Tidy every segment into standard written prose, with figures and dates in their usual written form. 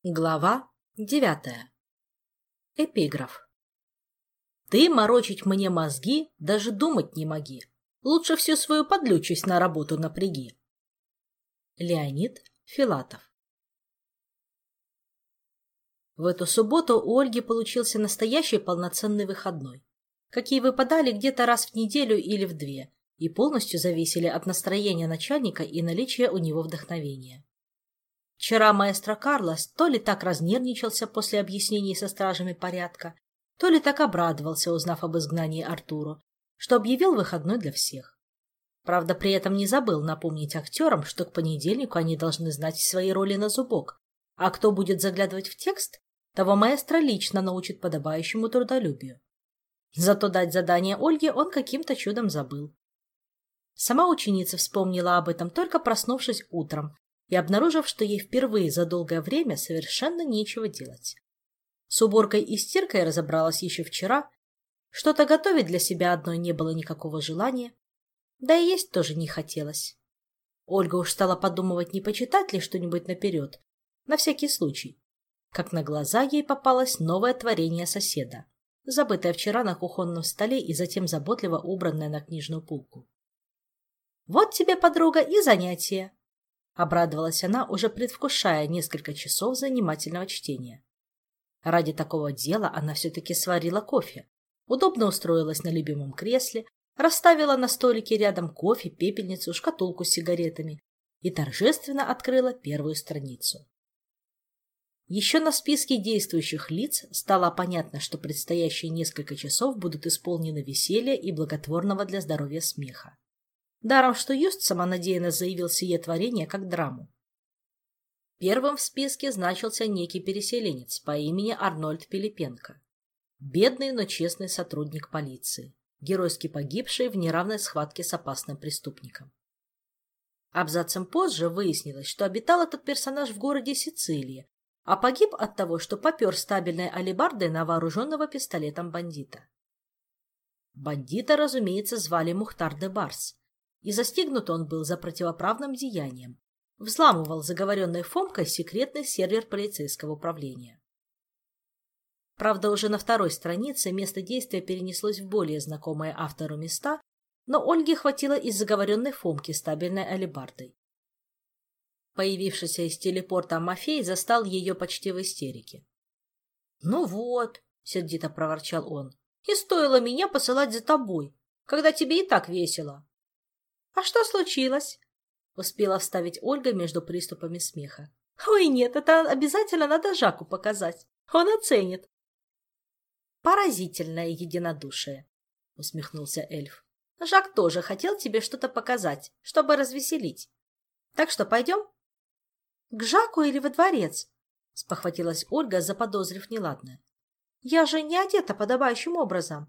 Глава 9. Эпиграф. Ты морочить мне мозги даже думать не моги. Лучше всю свою подлючесть на работу напряги. Леонид Филатов. В эту субботу у Ольги получился настоящий полноценный выходной, какие выпадали где-то раз в неделю или в две, и полностью зависели от настроения начальника и наличия у него вдохновения. Вчера маэстро Карлос то ли так разнервничался после объяснений со стражами порядка, то ли так обрадовался, узнав об изгнании Артуру, что объявил выходной для всех. Правда, при этом не забыл напомнить актерам, что к понедельнику они должны знать свои роли на зубок, а кто будет заглядывать в текст, того маэстро лично научит подобающему трудолюбию. Зато дать задание Ольге он каким-то чудом забыл. Сама ученица вспомнила об этом, только проснувшись утром, и обнаружив, что ей впервые за долгое время совершенно нечего делать. С уборкой и стиркой разобралась еще вчера, что-то готовить для себя одной не было никакого желания, да и есть тоже не хотелось. Ольга уж стала подумывать, не почитать ли что-нибудь наперед, на всякий случай, как на глаза ей попалось новое творение соседа, забытое вчера на кухонном столе и затем заботливо убранное на книжную полку. «Вот тебе, подруга, и занятие!» Обрадовалась она, уже предвкушая несколько часов занимательного чтения. Ради такого дела она все-таки сварила кофе, удобно устроилась на любимом кресле, расставила на столике рядом кофе, пепельницу, шкатулку с сигаретами и торжественно открыла первую страницу. Еще на списке действующих лиц стало понятно, что предстоящие несколько часов будут исполнены веселья и благотворного для здоровья смеха. Даром, что Юст самонадеянно заявил сие творение как драму. Первым в списке значился некий переселенец по имени Арнольд Пилипенко. Бедный, но честный сотрудник полиции, геройски погибший в неравной схватке с опасным преступником. Абзацем позже выяснилось, что обитал этот персонаж в городе Сицилии, а погиб от того, что попер стабильной алебардой на вооруженного пистолетом бандита. Бандита, разумеется, звали Мухтар де Барс, и застигнут он был за противоправным деянием. Взламывал заговоренной Фомкой секретный сервер полицейского управления. Правда, уже на второй странице место действия перенеслось в более знакомые автору места, но Ольге хватило из заговоренной Фомки стабильной алебардой. Появившийся из телепорта Мафей застал ее почти в истерике. «Ну вот», — сердито проворчал он, — «и стоило меня посылать за тобой, когда тебе и так весело». «А что случилось?» — успела вставить Ольга между приступами смеха. «Ой, нет, это обязательно надо Жаку показать. Он оценит». «Поразительное единодушие», — усмехнулся эльф. «Жак тоже хотел тебе что-то показать, чтобы развеселить. Так что пойдем?» «К Жаку или во дворец?» — спохватилась Ольга, заподозрив неладное. «Я же не одета подобающим образом».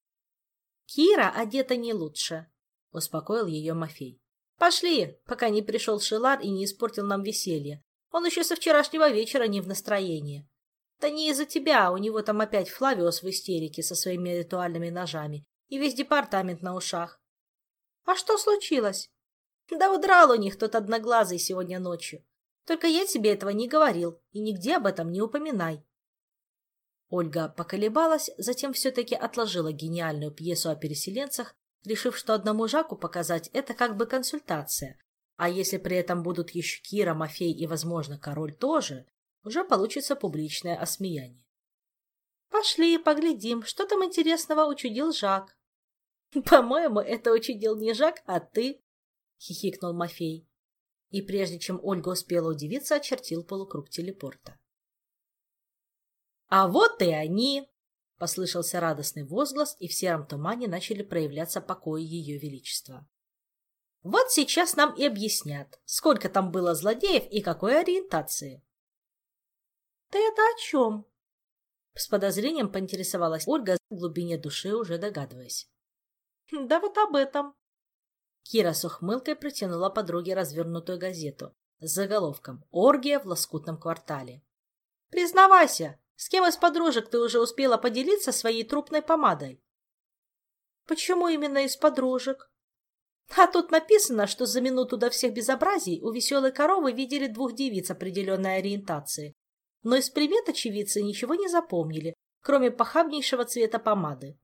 «Кира одета не лучше», — успокоил ее Мафей. «Пошли, пока не пришел Шелар и не испортил нам веселье. Он еще со вчерашнего вечера не в настроении. Да не из-за тебя, у него там опять Флавиос в истерике со своими ритуальными ножами и весь департамент на ушах». «А что случилось?» «Да удрал у них тот одноглазый сегодня ночью. Только я тебе этого не говорил, и нигде об этом не упоминай». Ольга поколебалась, затем все-таки отложила гениальную пьесу о переселенцах, решив, что одному Жаку показать это как бы консультация, а если при этом будут еще Кира, Мафей и, возможно, король тоже, уже получится публичное осмеяние. «Пошли, поглядим, что там интересного учудил Жак». «По-моему, это учудил не Жак, а ты», — хихикнул Мафей. И прежде чем Ольга успела удивиться, очертил полукруг телепорта. «А вот и они!» — послышался радостный возглас, и в сером тумане начали проявляться покои ее величества. «Вот сейчас нам и объяснят, сколько там было злодеев и какой ориентации». «Ты это о чем?» — с подозрением поинтересовалась Ольга, в глубине души уже догадываясь. «Да вот об этом». Кира с ухмылкой протянула подруге развернутую газету с заголовком «Оргия в лоскутном квартале». «Признавайся, с кем из подружек ты уже успела поделиться своей трупной помадой?» «Почему именно из подружек?» «А тут написано, что за минуту до всех безобразий у веселой коровы видели двух девиц определенной ориентации. но из примет очевидцы ничего не запомнили, кроме похабнейшего цвета помады.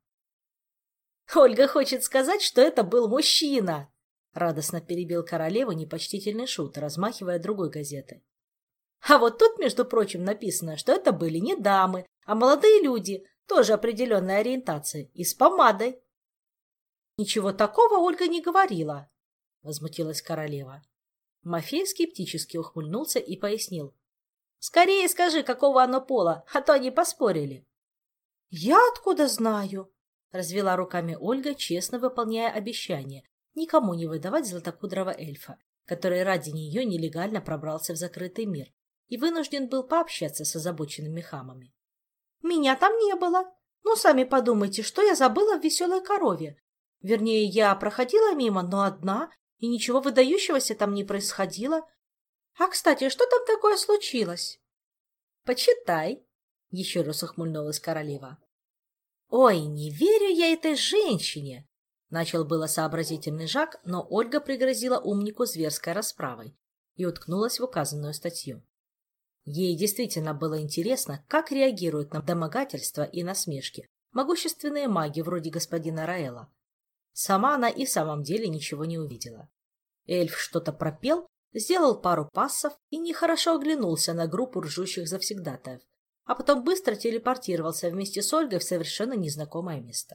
«Ольга хочет сказать, что это был мужчина!» — радостно перебил королеву непочтительный шут, размахивая другой газетой. «А вот тут, между прочим, написано, что это были не дамы, а молодые люди, тоже определенной ориентации, и с помадой». «Ничего такого Ольга не говорила», — возмутилась королева. Мафей скептически ухмыльнулся и пояснил. «Скорее скажи, какого оно пола, а то они поспорили». «Я откуда знаю?» — развела руками Ольга, честно выполняя обещание никому не выдавать златокудрого эльфа, который ради нее нелегально пробрался в закрытый мир и вынужден был пообщаться с озабоченными хамами. «Меня там не было. Ну, сами подумайте, что я забыла в веселой корове. Вернее, я проходила мимо, но одна, и ничего выдающегося там не происходило. А, кстати, что там такое случилось?» «Почитай», — еще раз ухмыльнулась королева. «Ой, не верю я этой женщине!» Начал было сообразительный Жак, но Ольга пригрозила умнику зверской расправой и уткнулась в указанную статью. Ей действительно было интересно, как реагируют на домогательства и насмешки могущественные маги вроде господина Раэла. Сама она и в самом деле ничего не увидела. Эльф что-то пропел, сделал пару пассов и нехорошо оглянулся на группу ржущих завсегдатаев, а потом быстро телепортировался вместе с Ольгой в совершенно незнакомое место.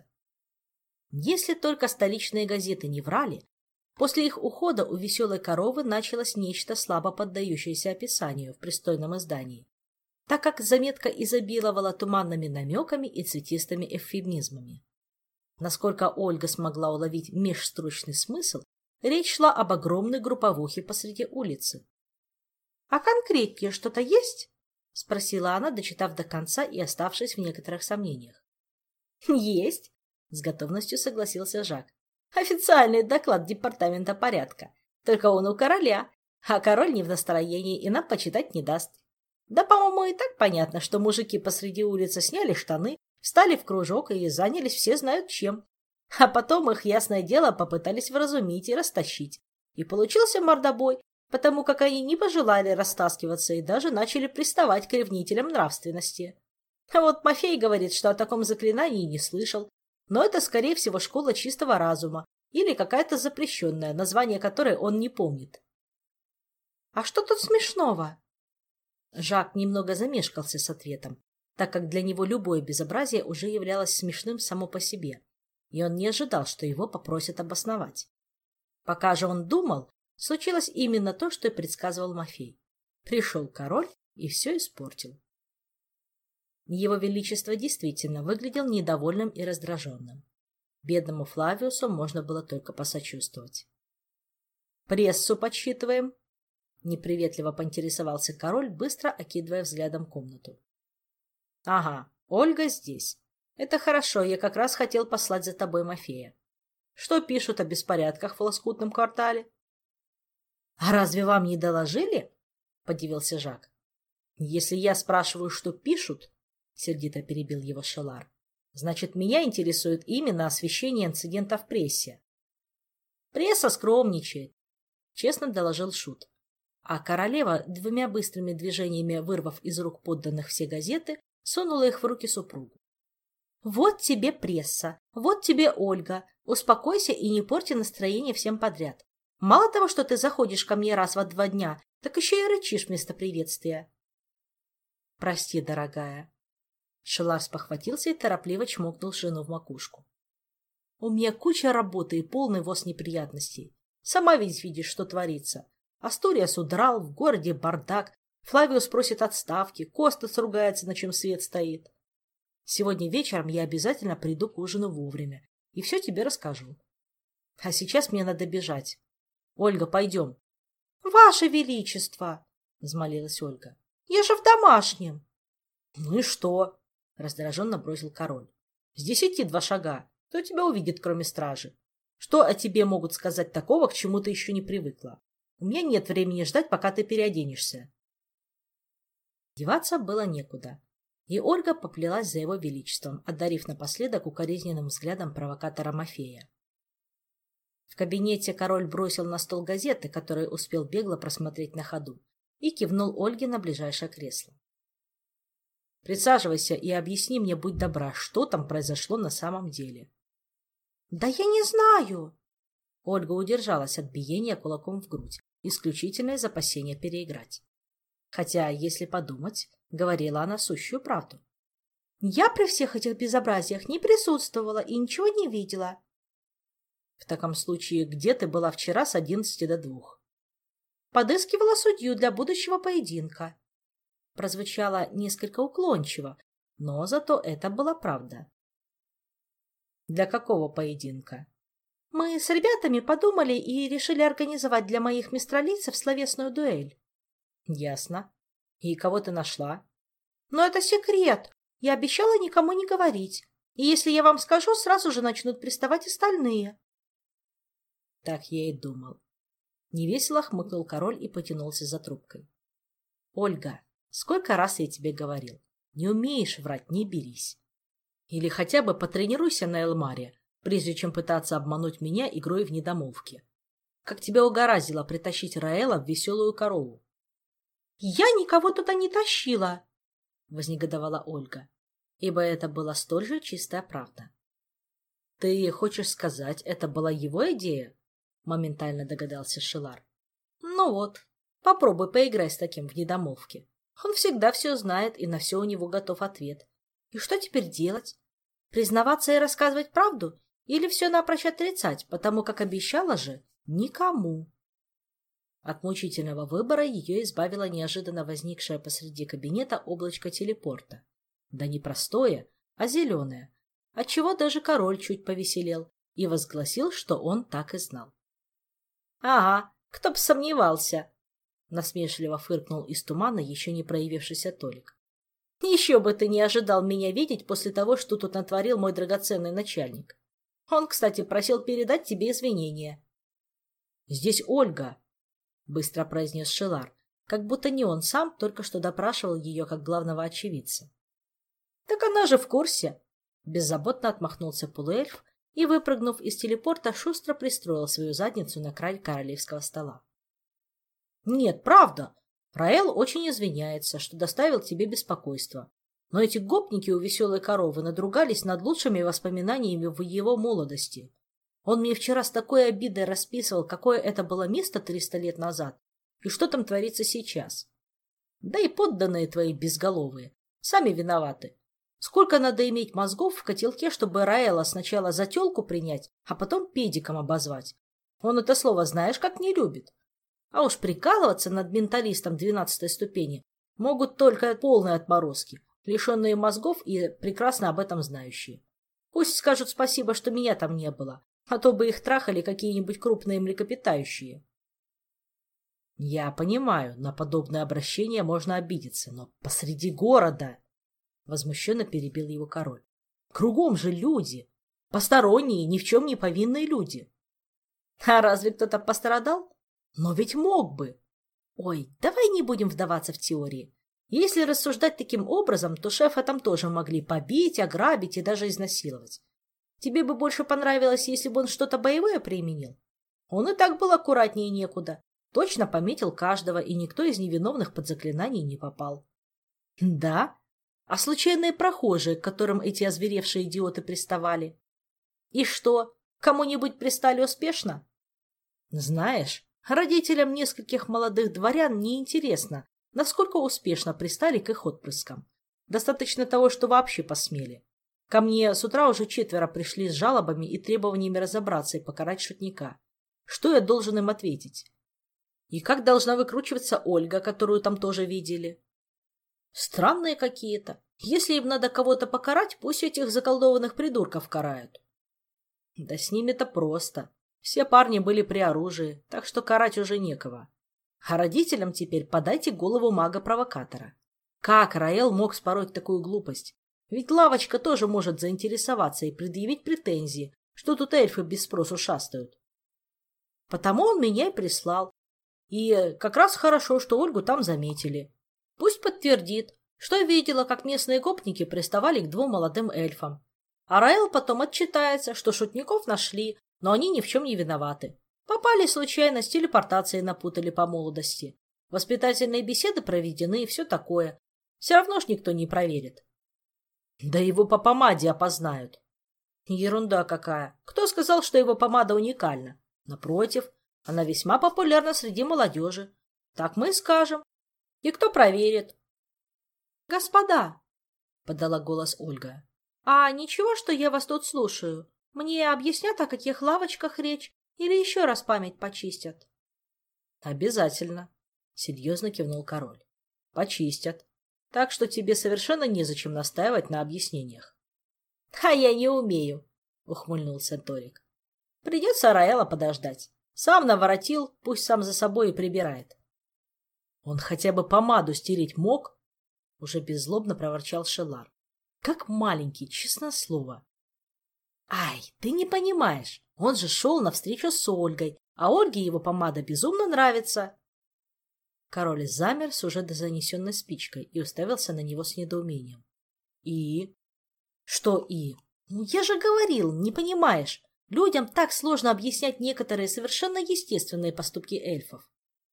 Если только столичные газеты не врали, после их ухода у веселой коровы началось нечто слабо поддающееся описанию в пристойном издании, так как заметка изобиловала туманными намеками и цветистыми эвфемизмами. Насколько Ольга смогла уловить межстрочный смысл, речь шла об огромной групповухе посреди улицы. — А конкретнее что-то есть? — спросила она, дочитав до конца и оставшись в некоторых сомнениях. — Есть, — с готовностью согласился Жак. — Официальный доклад департамента порядка. Только он у короля, а король не в настроении и нам почитать не даст. Да, по-моему, и так понятно, что мужики посреди улицы сняли штаны, встали в кружок и занялись все знают чем. А потом их, ясное дело, попытались вразумить и растащить. И получился мордобой, потому как они не пожелали растаскиваться и даже начали приставать к ревнителям нравственности. А вот Мафей говорит, что о таком заклинании не слышал, но это, скорее всего, школа чистого разума или какая-то запрещенная, название которой он не помнит. — А что тут смешного? Жак немного замешкался с ответом, так как для него любое безобразие уже являлось смешным само по себе, и он не ожидал, что его попросят обосновать. Пока же он думал, случилось именно то, что и предсказывал Мафей. Пришел король и все испортил. Его Величество действительно выглядел недовольным и раздраженным. Бедному Флавиусу можно было только посочувствовать. «Прессу подсчитываем?» — неприветливо поинтересовался король, быстро окидывая взглядом комнату. «Ага, Ольга здесь. Это хорошо, я как раз хотел послать за тобой Мафея. Что пишут о беспорядках в лоскутном квартале?» «А разве вам не доложили?» — подивился Жак. «Если я спрашиваю, что пишут, — сердито перебил его Шелар, — значит, меня интересует именно освещение инцидента в прессе». «Пресса скромничает», — честно доложил шут. А королева, двумя быстрыми движениями вырвав из рук подданных все газеты, сунула их в руки супругу. «Вот тебе пресса, вот тебе Ольга. Успокойся и не порти настроение всем подряд. Мало того, что ты заходишь ко мне раз в 2 дня, так еще и рычишь вместо приветствия». «Прости, дорогая». Шелар спохватился и торопливо чмокнул жену в макушку. «У меня куча работы и полный воз неприятностей. Сама ведь видишь, что творится. Астуриас удрал, в городе бардак, Флавиус просит отставки, Костас ругается, на чем свет стоит. Сегодня вечером я обязательно приду к ужину вовремя и все тебе расскажу. А сейчас мне надо бежать. Ольга, пойдем». «Ваше Величество!» — взмолилась Ольга. «Я же в домашнем!» «Ну и что?» — раздраженно бросил король. «С 10 2 шага. Кто тебя увидит, кроме стражи? Что о тебе могут сказать такого, к чему ты еще не привыкла? У меня нет времени ждать, пока ты переоденешься». Деваться было некуда, и Ольга поплелась за его величеством, одарив напоследок укоризненным взглядом провокатора Мафея. В кабинете король бросил на стол газеты, которые успел бегло просмотреть на ходу, и кивнул Ольге на ближайшее кресло. Присаживайся и объясни мне, будь добра, что там произошло на самом деле. Да я не знаю. Ольга удержалась от биения кулаком в грудь, исключительно из опасения переиграть. Хотя, если подумать, говорила она сущую правду. Я при всех этих безобразиях не присутствовала и ничего не видела. В таком случае, где ты была вчера с 11 до 2? Подыскивала судью для будущего поединка. Прозвучало несколько уклончиво, но зато это была правда. Для какого поединка? Мы с ребятами подумали и решили организовать для моих мистралийцев словесную дуэль. Ясно. И кого ты нашла? Но это секрет. Я обещала никому не говорить. И если я вам скажу, сразу же начнут приставать остальные. Так я и думал. Невесело хмыкнул король и потянулся за трубкой. Ольга, сколько раз я тебе говорил, не умеешь врать, не берись. Или хотя бы потренируйся на Элмаре, прежде чем пытаться обмануть меня игрой в недомолвки. Как тебя угораздило притащить Раэла в веселую корову? — Я никого туда не тащила! — вознегодовала Ольга, ибо это была столь же чистая правда. — Ты хочешь сказать, это была его идея? — моментально догадался Шелар. — Ну вот, попробуй поиграй с таким в недомолвки. Он всегда все знает, и на все у него готов ответ. И что теперь делать? Признаваться и рассказывать правду? Или все напрочь отрицать, потому как обещала же никому? От мучительного выбора ее избавило неожиданно возникшее посреди кабинета облачко телепорта. Да не простое, а зеленое, отчего даже король чуть повеселел и возгласил, что он так и знал. — Ага, кто б сомневался! — насмешливо фыркнул из тумана еще не проявившийся Толик. — Еще бы ты не ожидал меня видеть после того, что тут натворил мой драгоценный начальник. Он, кстати, просил передать тебе извинения. — Здесь Ольга! — быстро произнес Шелар, как будто не он сам только что допрашивал ее как главного очевидца. — Так она же в курсе! — беззаботно отмахнулся полуэльф и, выпрыгнув из телепорта, шустро пристроил свою задницу на край королевского стола. — Нет, правда! Раэл очень извиняется, что доставил тебе беспокойство. Но эти гопники у веселой коровы надругались над лучшими воспоминаниями в его молодости. Он мне вчера с такой обидой расписывал, какое это было место 300 лет назад, и что там творится сейчас. Да и подданные твои безголовые, сами виноваты. Сколько надо иметь мозгов в котелке, чтобы Раэла сначала за тёлку принять, а потом педиком обозвать. Он это слово знаешь, как не любит. А уж прикалываться над менталистом 12-й ступени могут только полные отморозки, лишенные мозгов и прекрасно об этом знающие. Пусть скажут спасибо, что меня там не было, а то бы их трахали какие-нибудь крупные млекопитающие. Я понимаю, на подобное обращение можно обидеться, но посреди города... Возмущенно перебил его король. Кругом же люди, посторонние, ни в чем не повинные люди. А разве кто-то пострадал? Но ведь мог бы. Ой, давай не будем вдаваться в теории. Если рассуждать таким образом, то шефа там тоже могли побить, ограбить и даже изнасиловать. Тебе бы больше понравилось, если бы он что-то боевое применил? Он и так был аккуратнее некуда. Точно пометил каждого, и никто из невиновных под заклинание не попал. Да? А случайные прохожие, к которым эти озверевшие идиоты приставали? И что, кому-нибудь пристали успешно? Знаешь, родителям нескольких молодых дворян неинтересно, насколько успешно пристали к их отпрыскам. Достаточно того, что вообще посмели. Ко мне с утра уже 4 пришли с жалобами и требованиями разобраться и покарать шутника. Что я должен им ответить? И как должна выкручиваться Ольга, которую там тоже видели? Странные какие-то. Если им надо кого-то покарать, пусть этих заколдованных придурков карают. Да с ними-то просто. Все парни были при оружии, так что карать уже некого. А родителям теперь подайте голову мага-провокатора. Как Раэл мог спороть такую глупость? Ведь лавочка тоже может заинтересоваться и предъявить претензии, что тут эльфы без спросу шастают. Потому он меня и прислал. И как раз хорошо, что Ольгу там заметили. Пусть подтвердит, что видела, как местные гопники приставали к 2 молодым эльфам. А Раэл потом отчитается, что шутников нашли, но они ни в чем не виноваты. Попали случайно, с телепортацией напутали по молодости. Воспитательные беседы проведены и все такое. Все равно ж никто не проверит. Да его по помаде опознают. Ерунда какая. Кто сказал, что его помада уникальна? Напротив, она весьма популярна среди молодежи. Так мы и скажем. И кто проверит? Господа, подала голос Ольга. А ничего, что я вас тут слушаю? Мне объяснят, о каких лавочках речь, или еще раз память почистят? Обязательно, серьезно кивнул король. Почистят. Так что тебе совершенно незачем настаивать на объяснениях. — А я не умею, — ухмыльнулся Торик. — Придется Раэла подождать. Сам наворотил, пусть сам за собой и прибирает. — Он хотя бы помаду стереть мог? — уже беззлобно проворчал Шелар. — Как маленький, честное слово. — Ай, ты не понимаешь, он же шел навстречу с Ольгой, а Ольге его помада безумно нравится. Король замер с уже занесенной спичкой и уставился на него с недоумением. — И? — Что «и»? Ну, я же говорил, не понимаешь. Людям так сложно объяснять некоторые совершенно естественные поступки эльфов.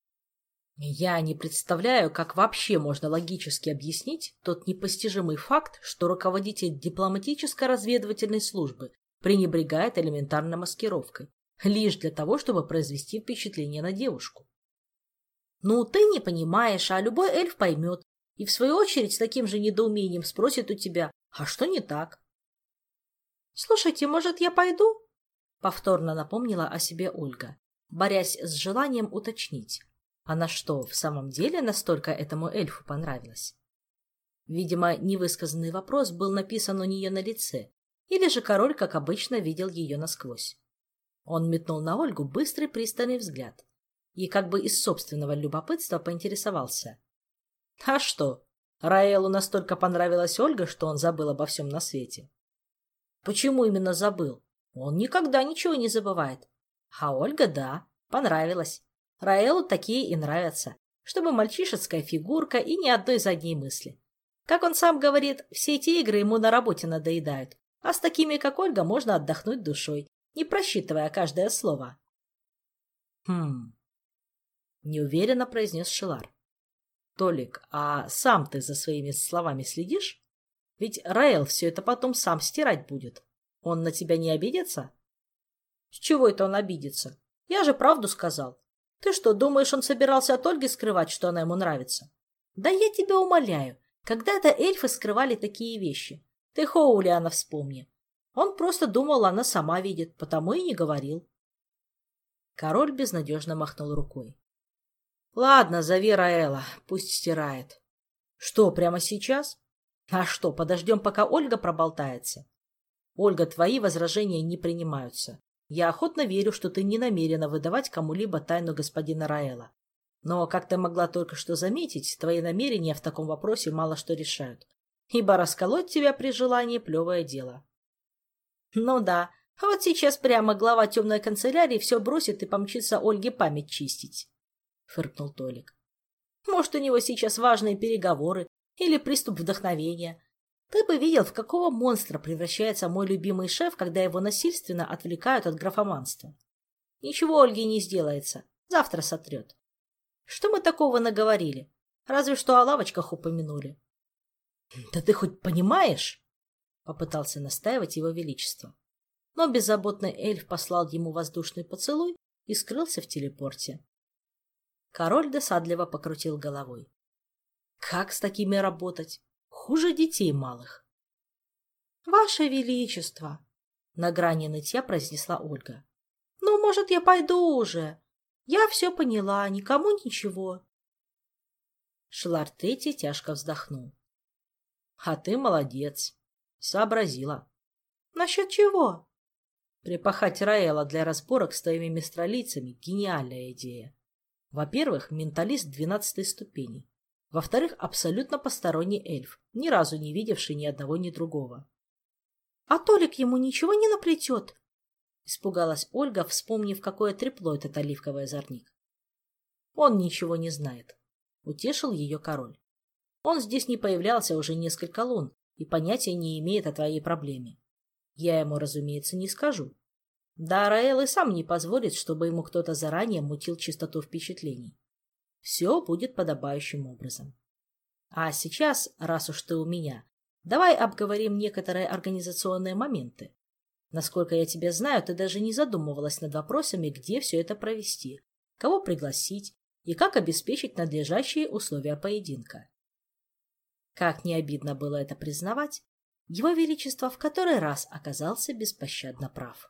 Я не представляю, как вообще можно логически объяснить тот непостижимый факт, что руководитель дипломатическо-разведывательной службы пренебрегает элементарной маскировкой, лишь для того, чтобы произвести впечатление на девушку. Ну, ты не понимаешь, а любой эльф поймет, и в свою очередь с таким же недоумением спросит у тебя, а что не так? «Слушайте, может, я пойду?» — повторно напомнила о себе Ольга, борясь с желанием уточнить. Она что, в самом деле настолько этому эльфу понравилась? Видимо, невысказанный вопрос был написан у нее на лице, или же король, как обычно, видел ее насквозь. Он метнул на Ольгу быстрый пристальный взгляд и как бы из собственного любопытства поинтересовался. А что, Раэлу настолько понравилась Ольга, что он забыл обо всем на свете? Почему именно забыл? Он никогда ничего не забывает. А Ольга, да, понравилась. Раэлу такие и нравятся, чтобы мальчишеская фигурка и ни одной задней мысли. Как он сам говорит, все эти игры ему на работе надоедают, а с такими, как Ольга, можно отдохнуть душой, не просчитывая каждое слово. Неуверенно произнес Шелар. Толик, а сам ты за своими словами следишь? Ведь Раэл все это потом сам стирать будет. Он на тебя не обидится? С чего это он обидится? Я же правду сказал. Ты что, думаешь, он собирался от Ольги скрывать, что она ему нравится? Да я тебя умоляю, когда-то эльфы скрывали такие вещи. Ты Хоулиана вспомни. Он просто думал, она сама видит, потому и не говорил. Король безнадежно махнул рукой. Ладно, зови Раэла, пусть стирает. Что, прямо сейчас? А что, подождем, пока Ольга проболтается? Ольга, твои возражения не принимаются. Я охотно верю, что ты не намерена выдавать кому-либо тайну господина Раэла. Но, как ты могла только что заметить, твои намерения в таком вопросе мало что решают. Ибо расколоть тебя при желании — плевое дело. Ну да, а вот сейчас прямо глава темной канцелярии все бросит и помчится Ольге память чистить, — фыркнул Толик. Может, у него сейчас важные переговоры или приступ вдохновения. Ты бы видел, в какого монстра превращается мой любимый шеф, когда его насильственно отвлекают от графоманства. Ничего Ольге не сделается, завтра сотрет. Что мы такого наговорили? Разве что о лавочках упомянули. — Да ты хоть понимаешь? — попытался настаивать его величество. Но беззаботный эльф послал ему воздушный поцелуй и скрылся в телепорте. Король досадливо покрутил головой. Как с такими работать? Хуже детей малых. — Ваше величество! — на грани нытья произнесла Ольга. — Ну, может, я пойду уже? Я все поняла, никому ничего. Шелар Третий тяжко вздохнул. — А ты молодец. Сообразила. — Насчет чего? Припахать Раэла для разборок с твоими мистралийцами — гениальная идея. Во-первых, менталист 12-й ступени. Во-вторых, абсолютно посторонний эльф, ни разу не видевший ни одного, ни другого. — А Толик ему ничего не наплетет? — испугалась Ольга, вспомнив, какое трепло этот оливковый озорник. — Он ничего не знает, — утешил ее король. Он здесь не появлялся уже несколько лун и понятия не имеет о твоей проблеме. Я ему, разумеется, не скажу. Да Раэл и сам не позволит, чтобы ему кто-то заранее мутил чистоту впечатлений. Все будет подобающим образом. А сейчас, раз уж ты у меня, давай обговорим некоторые организационные моменты. Насколько я тебя знаю, ты даже не задумывалась над вопросами, где все это провести, кого пригласить и как обеспечить надлежащие условия поединка. Как не обидно было это признавать, Его Величество в который раз оказался беспощадно прав.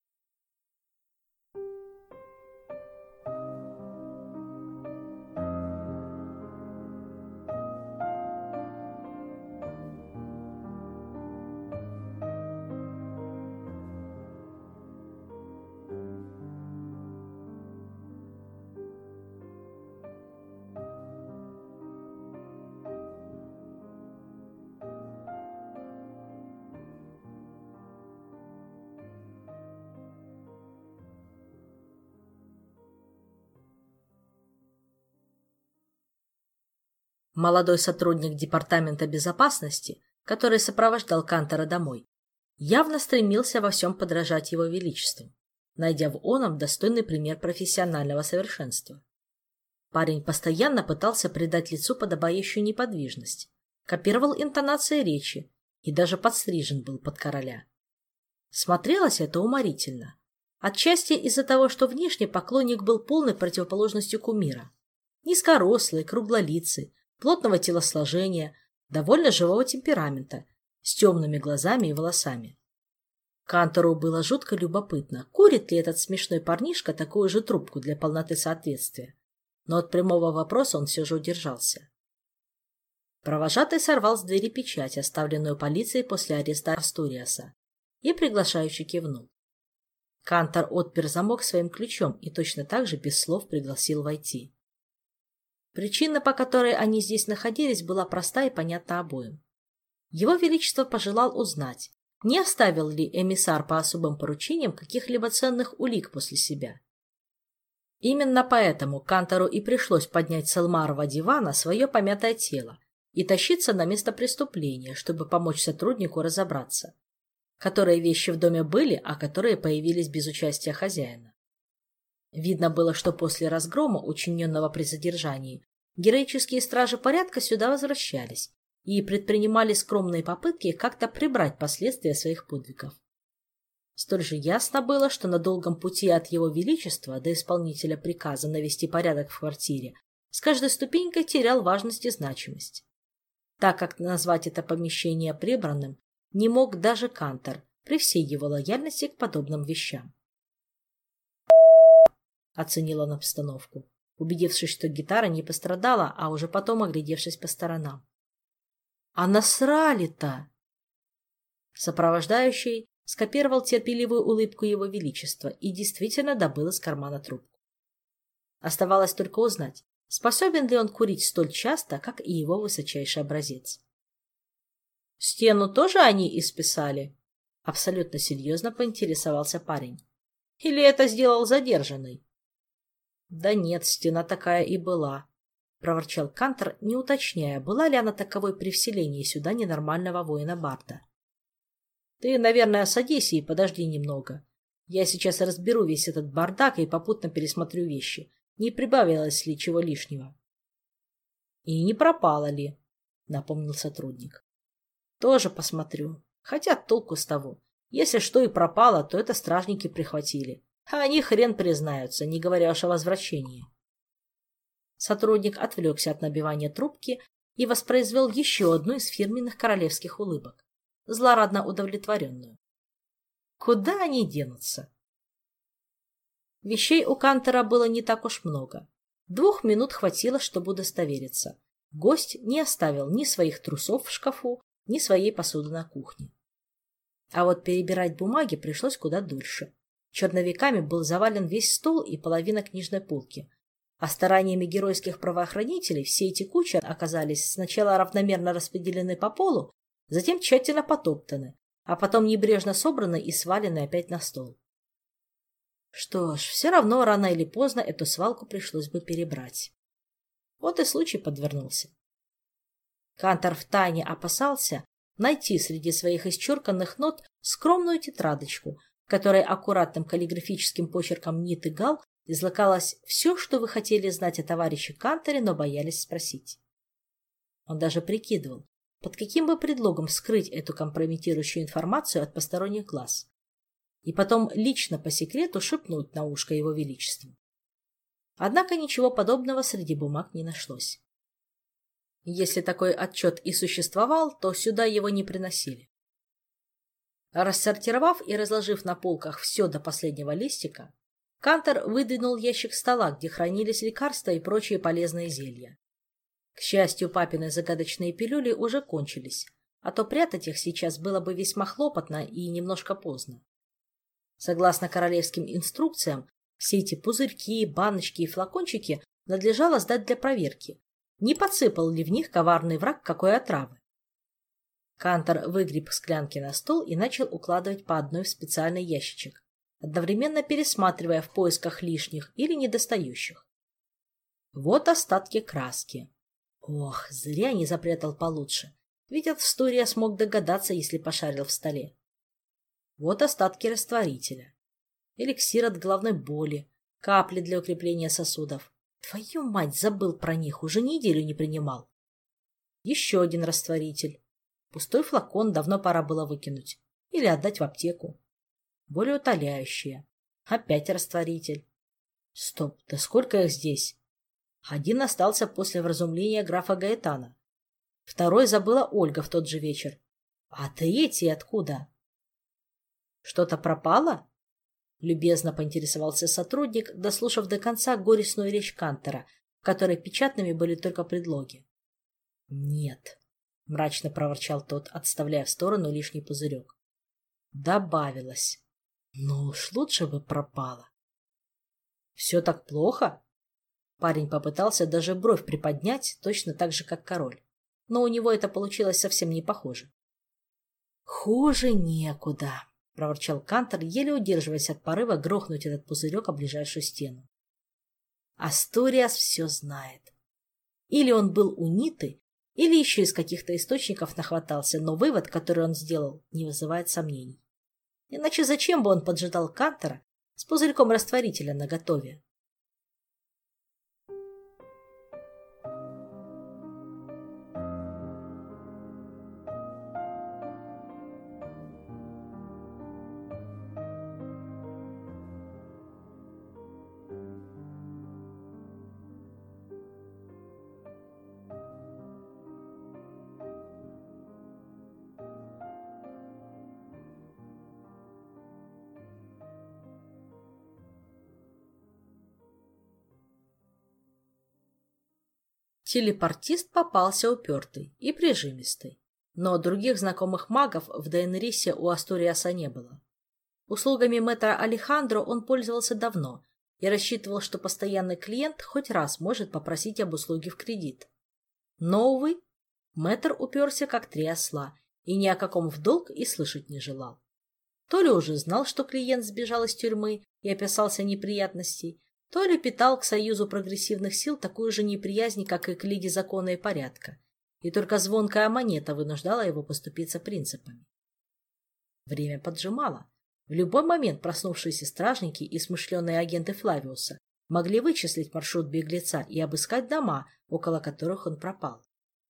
Молодой сотрудник Департамента безопасности, который сопровождал Кантора домой, явно стремился во всем подражать Его Величеству, найдя в оном достойный пример профессионального совершенства. Парень постоянно пытался придать лицу подобающую неподвижность, копировал интонации речи и даже подстрижен был под короля. Смотрелось это уморительно. Отчасти из-за того, что внешне поклонник был полной противоположностью кумира. Низкорослый, круглолицый, плотного телосложения, довольно живого темперамента, с темными глазами и волосами. Кантору было жутко любопытно, курит ли этот смешной парнишка такую же трубку для полноты соответствия, но от прямого вопроса он все же удержался. Провожатый сорвал с двери печать, оставленную полицией после ареста Астуриаса, и приглашающе кивнул. Кантор отпер замок своим ключом и точно так же без слов пригласил войти. Причина, по которой они здесь находились, была проста и понятна обоим. Его Величество пожелал узнать, не оставил ли эмиссар по особым поручениям каких-либо ценных улик после себя. Именно поэтому Кантору и пришлось поднять с Элмарова дивана свое помятое тело и тащиться на место преступления, чтобы помочь сотруднику разобраться, которые вещи в доме были, а которые появились без участия хозяина. Видно было, что после разгрома, учиненного при задержании, героические стражи порядка сюда возвращались и предпринимали скромные попытки как-то прибрать последствия своих подвигов. Столь же ясно было, что на долгом пути от Его Величества до исполнителя приказа навести порядок в квартире с каждой ступенькой терял важность и значимость. Так как назвать это помещение прибранным не мог даже Кантор при всей его лояльности к подобным вещам. Оценил он обстановку, убедившись, что гитара не пострадала, а уже потом оглядевшись по сторонам. «А насрали-то!» Сопровождающий скопировал терпеливую улыбку Его Величества и действительно добыл из кармана трубку. Оставалось только узнать, способен ли он курить столь часто, как и его высочайший образец. «Стену тоже они исписали?» — абсолютно серьезно поинтересовался парень. «Или это сделал задержанный?» «Да нет, стена такая и была», — проворчал Кантор, не уточняя, была ли она таковой при вселении сюда ненормального воина Барта. «Ты, наверное, садись и подожди немного. Я сейчас разберу весь этот бардак и попутно пересмотрю вещи. Не прибавилось ли чего лишнего?» «И не пропало ли?» — напомнил сотрудник. «Тоже посмотрю. Хотя толку с того. Если что и пропало, то это стражники прихватили. А они хрен признаются, не говоря уж о возвращении». Сотрудник отвлекся от набивания трубки и воспроизвел еще одну из фирменных королевских улыбок, злорадно удовлетворенную. Куда они денутся? Вещей у Кантора было не так уж много. 2 минут хватило, чтобы удостовериться. Гость не оставил ни своих трусов в шкафу, ни своей посуды на кухне. А вот перебирать бумаги пришлось куда дольше. Черновиками был завален весь стол и половина книжной полки. А стараниями геройских правоохранителей все эти кучи оказались сначала равномерно распределены по полу, затем тщательно потоптаны, а потом небрежно собраны и свалены опять на стол. Что ж, все равно рано или поздно эту свалку пришлось бы перебрать. Вот и случай подвернулся. Кантор втайне опасался найти среди своих исчерканных нот скромную тетрадочку, в которой аккуратным каллиграфическим почерком Нит и Гал излагалось все, что вы хотели знать о товарище Канторе, но боялись спросить. Он даже прикидывал, под каким бы предлогом скрыть эту компрометирующую информацию от посторонних глаз. И потом лично по секрету шепнуть на ушко его величеству. Однако ничего подобного среди бумаг не нашлось. Если такой отчет и существовал, то сюда его не приносили. Рассортировав и разложив на полках все до последнего листика, Кантор выдвинул ящик стола, где хранились лекарства и прочие полезные зелья. К счастью, папины загадочные пилюли уже кончились, а то прятать их сейчас было бы весьма хлопотно и немножко поздно. Согласно королевским инструкциям, все эти пузырьки, баночки и флакончики надлежало сдать для проверки, не подсыпал ли в них коварный враг какой отравы. Кантор выгреб склянки на стол и начал укладывать по одной в специальный ящичек, одновременно пересматривая в поисках лишних или недостающих. Вот остатки краски. Ох, зря не запрятал получше, ведь от Астория смог догадаться, если пошарил в столе. Вот остатки растворителя. Эликсир от головной боли, капли для укрепления сосудов. Твою мать, забыл про них, уже неделю не принимал. Еще один растворитель. Пустой флакон давно пора было выкинуть или отдать в аптеку. Более утоляющие. Опять растворитель. Стоп, да сколько их здесь? Один остался после вразумления графа Гаэтана. Второй забыла Ольга в тот же вечер. А третий откуда? Что-то пропало? Любезно поинтересовался сотрудник, дослушав до конца горестную речь Кантора, в которой печатными были только предлоги. Нет, мрачно проворчал тот, отставляя в сторону лишний пузырек. Добавилось. Ну уж лучше бы пропало. Все так плохо? Парень попытался даже бровь приподнять, точно так же, как король. Но у него это получилось совсем не похоже. Хуже некуда, проворчал Кантор, еле удерживаясь от порыва грохнуть этот пузырек о ближайшую стену. Асториас все знает. Или он был у Ниты, или еще из каких-то источников нахватался, но вывод, который он сделал, не вызывает сомнений. Иначе зачем бы он поджидал Кантора с пузырьком растворителя наготове? Телепортист попался упертый и прижимистый, но других знакомых магов в Дейнрисе у Асториаса не было. Услугами мэтра Алехандро он пользовался давно и рассчитывал, что постоянный клиент хоть раз может попросить об услуге в кредит. Но, увы, мэтр уперся как три осла и ни о каком в долг и слышать не желал. То ли уже знал, что клиент сбежал из тюрьмы и опасался неприятностей, то ли питал к Союзу прогрессивных сил такую же неприязнь, как и к Лиге закона и порядка, и только звонкая монета вынуждала его поступиться принципами. Время поджимало. В любой момент проснувшиеся стражники и смышленые агенты Флавиуса могли вычислить маршрут беглеца и обыскать дома, около которых он пропал.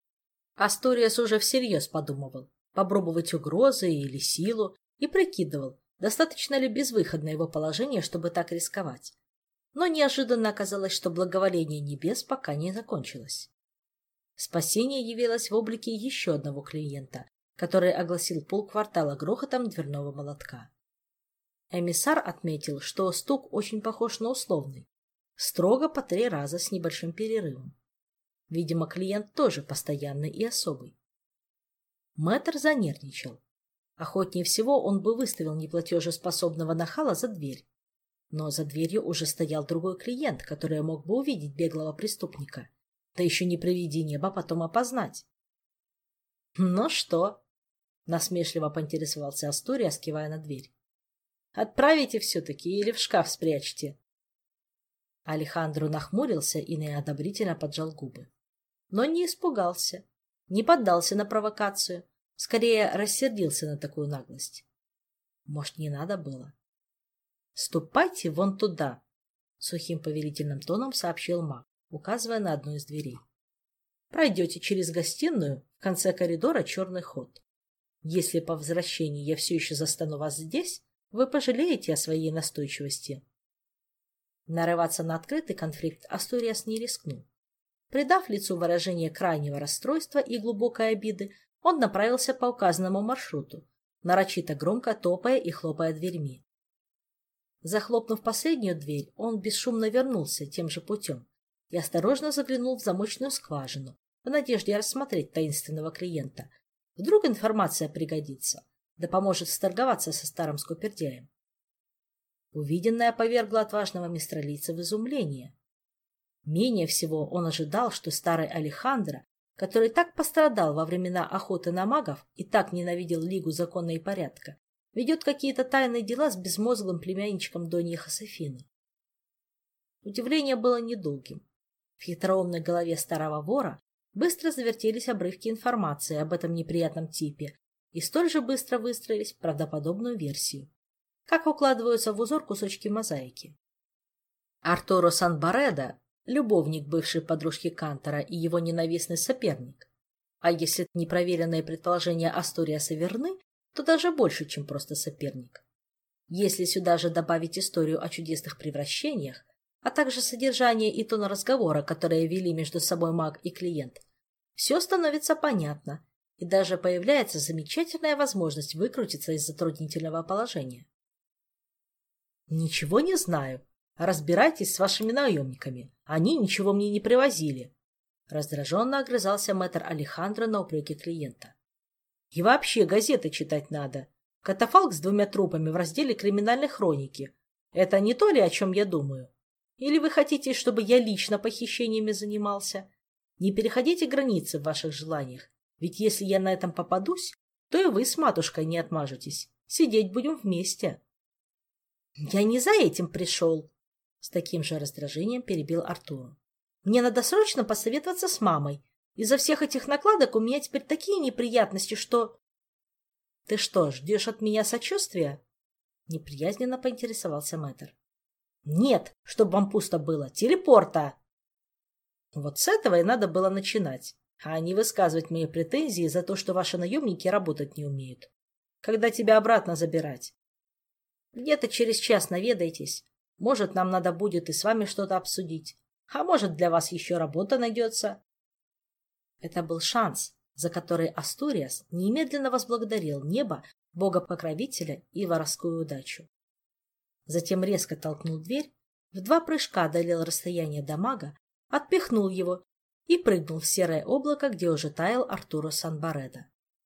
Асториас уже всерьез подумывал попробовать угрозы или силу и прикидывал, достаточно ли безвыходно его положение, чтобы так рисковать. Но неожиданно оказалось, что благоволение небес пока не закончилось. Спасение явилось в облике еще одного клиента, который огласил полквартала грохотом дверного молотка. Эмиссар отметил, что стук очень похож на условный, строго по 3 раза с небольшим перерывом. Видимо, клиент тоже постоянный и особый. Мэтр занервничал. Охотнее всего он бы выставил неплатежеспособного нахала за дверь. Но за дверью уже стоял другой клиент, который мог бы увидеть беглого преступника, да еще не приведи небо потом опознать. — Ну что? — насмешливо поинтересовался Асториас, кивая на дверь. — Отправите все-таки или в шкаф спрячьте? Алехандро нахмурился и неодобрительно поджал губы. Но не испугался, не поддался на провокацию, скорее рассердился на такую наглость. Может, не надо было? «Ступайте вон туда», — сухим повелительным тоном сообщил маг, указывая на одну из дверей. Пройдете через гостиную, в конце коридора черный ход. Если по возвращении я все еще застану вас здесь, вы пожалеете о своей настойчивости. Нарываться на открытый конфликт Астуриас не рискнул. Придав лицу выражение крайнего расстройства и глубокой обиды, он направился по указанному маршруту, нарочито громко топая и хлопая дверьми. Захлопнув последнюю дверь, он бесшумно вернулся тем же путем и осторожно заглянул в замочную скважину в надежде рассмотреть таинственного клиента. Вдруг информация пригодится, да поможет сторговаться со старым скупердяем. Увиденное повергло отважного мистралийца в изумление. Менее всего он ожидал, что старый Алехандро, который так пострадал во времена охоты на магов и так ненавидел Лигу закона и порядка, ведет какие-то тайные дела с безмозглым племянничком Доньи Хосефины. Удивление было недолгим. В хитроумной голове старого вора быстро завертелись обрывки информации об этом неприятном типе и столь же быстро выстроились в правдоподобную версию. Как укладываются в узор кусочки мозаики. Артуро Сан-Баредо — любовник бывшей подружки Кантора и его ненавистный соперник. А если непроверенные предположения Астуриаса верны, то даже больше, чем просто соперник. Если сюда же добавить историю о чудесных превращениях, а также содержание и тон разговора, которые вели между собой маг и клиент, все становится понятно, и даже появляется замечательная возможность выкрутиться из затруднительного положения. «Ничего не знаю. Разбирайтесь с вашими наемниками. Они ничего мне не привозили», — раздраженно огрызался мэтр Алехандро на упреки клиента. «И вообще газеты читать надо. Катафалк с 2 трупами в разделе криминальной хроники. Это не то ли, о чем я думаю? Или вы хотите, чтобы я лично похищениями занимался? Не переходите границы в ваших желаниях, ведь если я на этом попадусь, то и вы с матушкой не отмажетесь. Сидеть будем вместе». «Я не за этим пришел», — с таким же раздражением перебил Артур. «Мне надо срочно посоветоваться с мамой. Из-за всех этих накладок у меня теперь такие неприятности, что...» «Ты что, ждешь от меня сочувствия?» — неприязненно поинтересовался мэтр. «Нет, чтобы вам пусто было. Телепорта!» «Вот с этого и надо было начинать, а не высказывать мои претензии за то, что ваши наемники работать не умеют. Когда тебя обратно забирать? Где-то через час наведайтесь. Может, нам надо будет и с вами что-то обсудить. А может, для вас еще работа найдется». Это был шанс, за который Астуриас немедленно возблагодарил небо, бога-покровителя и воровскую удачу. Затем резко толкнул дверь, в 2 прыжка одолел расстояние до мага, отпихнул его и прыгнул в серое облако, где уже таял Артуро Сан-Баредо.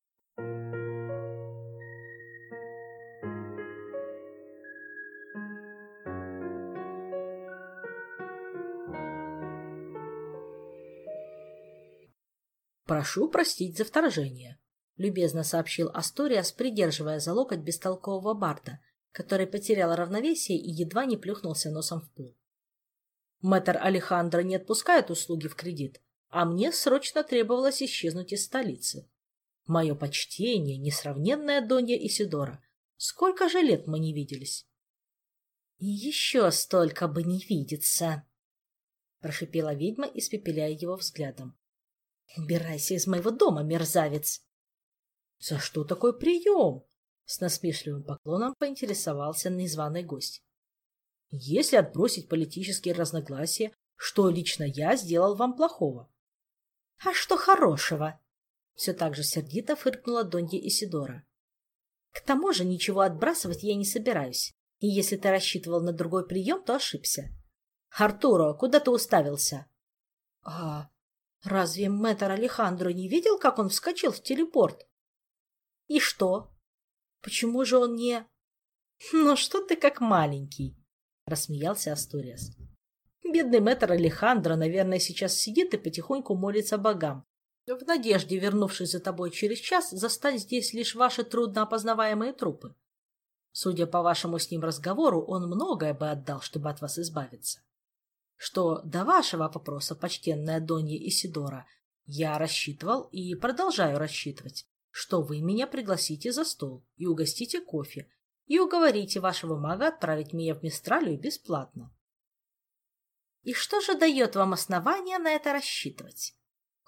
«Прошу простить за вторжение», — любезно сообщил Астуриас, придерживая за локоть бестолкового барда, который потерял равновесие и едва не плюхнулся носом в пол. «Мэтр Алехандро не отпускает услуги в кредит, а мне срочно требовалось исчезнуть из столицы. Мое почтение, несравненная Донья Исидора. Сколько же лет мы не виделись?» «И еще столько бы не видеться», — прошипела ведьма, испепеляя его взглядом. «Убирайся из моего дома, мерзавец!» «За что такой прием?» — с насмешливым поклоном поинтересовался незваный гость. «Если отбросить политические разногласия, что лично я сделал вам плохого?» «А что хорошего?» — все так же сердито фыркнула Донья Исидора. «К тому же ничего отбрасывать я не собираюсь, и если ты рассчитывал на другой прием, то ошибся. Артуро, куда ты уставился?» «Разве мэтр Алехандро не видел, как он вскочил в телепорт?» «И что? Почему же он не...» «Ну что ты как маленький?» — рассмеялся Астуриас. «Бедный мэтр Алехандро, наверное, сейчас сидит и потихоньку молится богам, в надежде, вернувшись за тобой через час, застать здесь лишь ваши трудно опознаваемые трупы. Судя по вашему с ним разговору, он многое бы отдал, чтобы от вас избавиться. Что до вашего вопроса, почтенная Донья Исидора, я рассчитывал и продолжаю рассчитывать, что вы меня пригласите за стол и угостите кофе, и уговорите вашего мага отправить меня в Мистралию бесплатно». «И что же дает вам основания на это рассчитывать?» —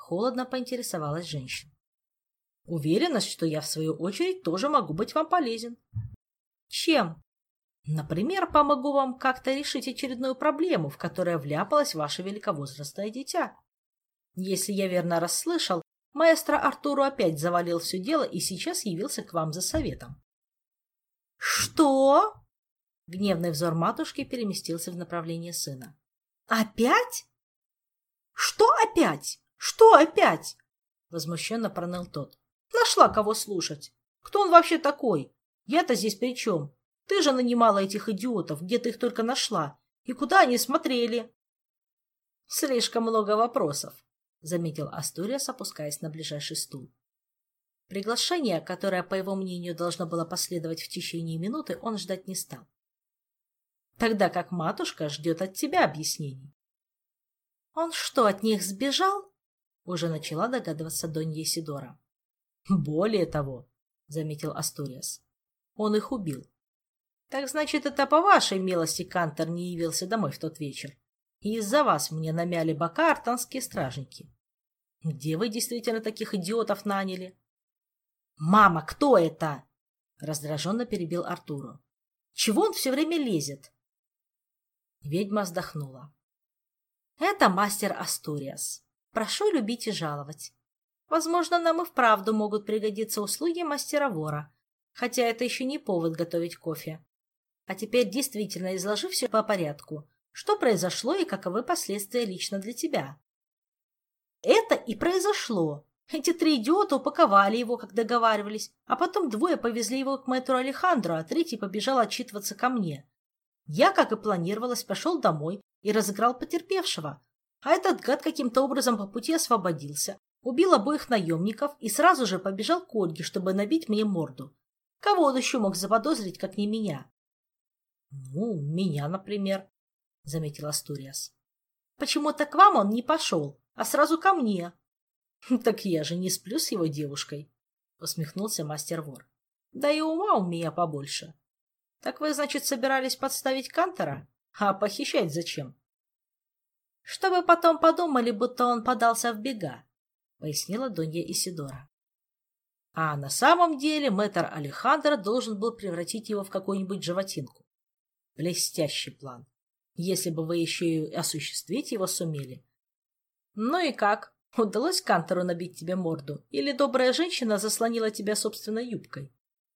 Холодно поинтересовалась женщина. Уверенность, что я, в свою очередь, тоже могу быть вам полезен. Чем? Например, помогу вам как-то решить очередную проблему, в которую вляпалось ваше великовозрастное дитя. Если я верно расслышал, маэстро Артуру опять завалил все дело и сейчас явился к вам за советом. Что? Гневный взор матушки переместился в направлении сына. Опять? Что опять? Что опять? Возмущенно проныл тот. Нашла кого слушать. Кто он вообще такой? Я-то здесь при чем? Ты же нанимала этих идиотов, где ты их только нашла. И куда они смотрели? Слишком много вопросов, заметил Астуриас, опускаясь на ближайший стул. Приглашение, которое, по его мнению, должно было последовать в течение минуты, он ждать не стал. Тогда как матушка ждет от тебя объяснений. Он что, от них сбежал? Уже начала догадываться Донья Исидора. Более того, заметил Астуриас, он их убил. Так значит, это по вашей милости Кантор не явился домой в тот вечер. И из-за вас мне намяли бока артанские стражники. Где вы действительно таких идиотов наняли? Мама, кто это? Раздраженно перебил Артуру. Чего он все время лезет? Ведьма вздохнула. Это мастер Астуриас. Прошу любить и жаловать. Возможно, нам и вправду могут пригодиться услуги мастера-вора, хотя это еще не повод готовить кофе. А теперь действительно изложи все по порядку. Что произошло и каковы последствия лично для тебя? Это и произошло. Эти 3 идиота упаковали его, как договаривались, а потом 2 повезли его к мэтру Алехандро, а 3 побежал отчитываться ко мне. Я, как и планировалось, пошел домой и разыграл потерпевшего, а этот гад каким-то образом по пути освободился, убил обоих наемников и сразу же побежал к Ольге, чтобы набить мне морду. Кого он еще мог заподозрить, как не меня? — Ну, меня, например, — заметил Астуриас. — Почему-то к вам он не пошел, а сразу ко мне. — Так я же не сплю с его девушкой, — усмехнулся мастер-вор. — Да и ума у меня побольше. — Так вы, значит, собирались подставить Кантора? А похищать зачем? — Чтобы потом подумали, будто он подался в бега, — пояснила Донья Исидора. А на самом деле мэтр Алехандро должен был превратить его в какую-нибудь животинку. Блестящий план. Если бы вы еще и осуществить его сумели. Ну и как? Удалось Кантору набить тебе морду? Или добрая женщина заслонила тебя собственной юбкой?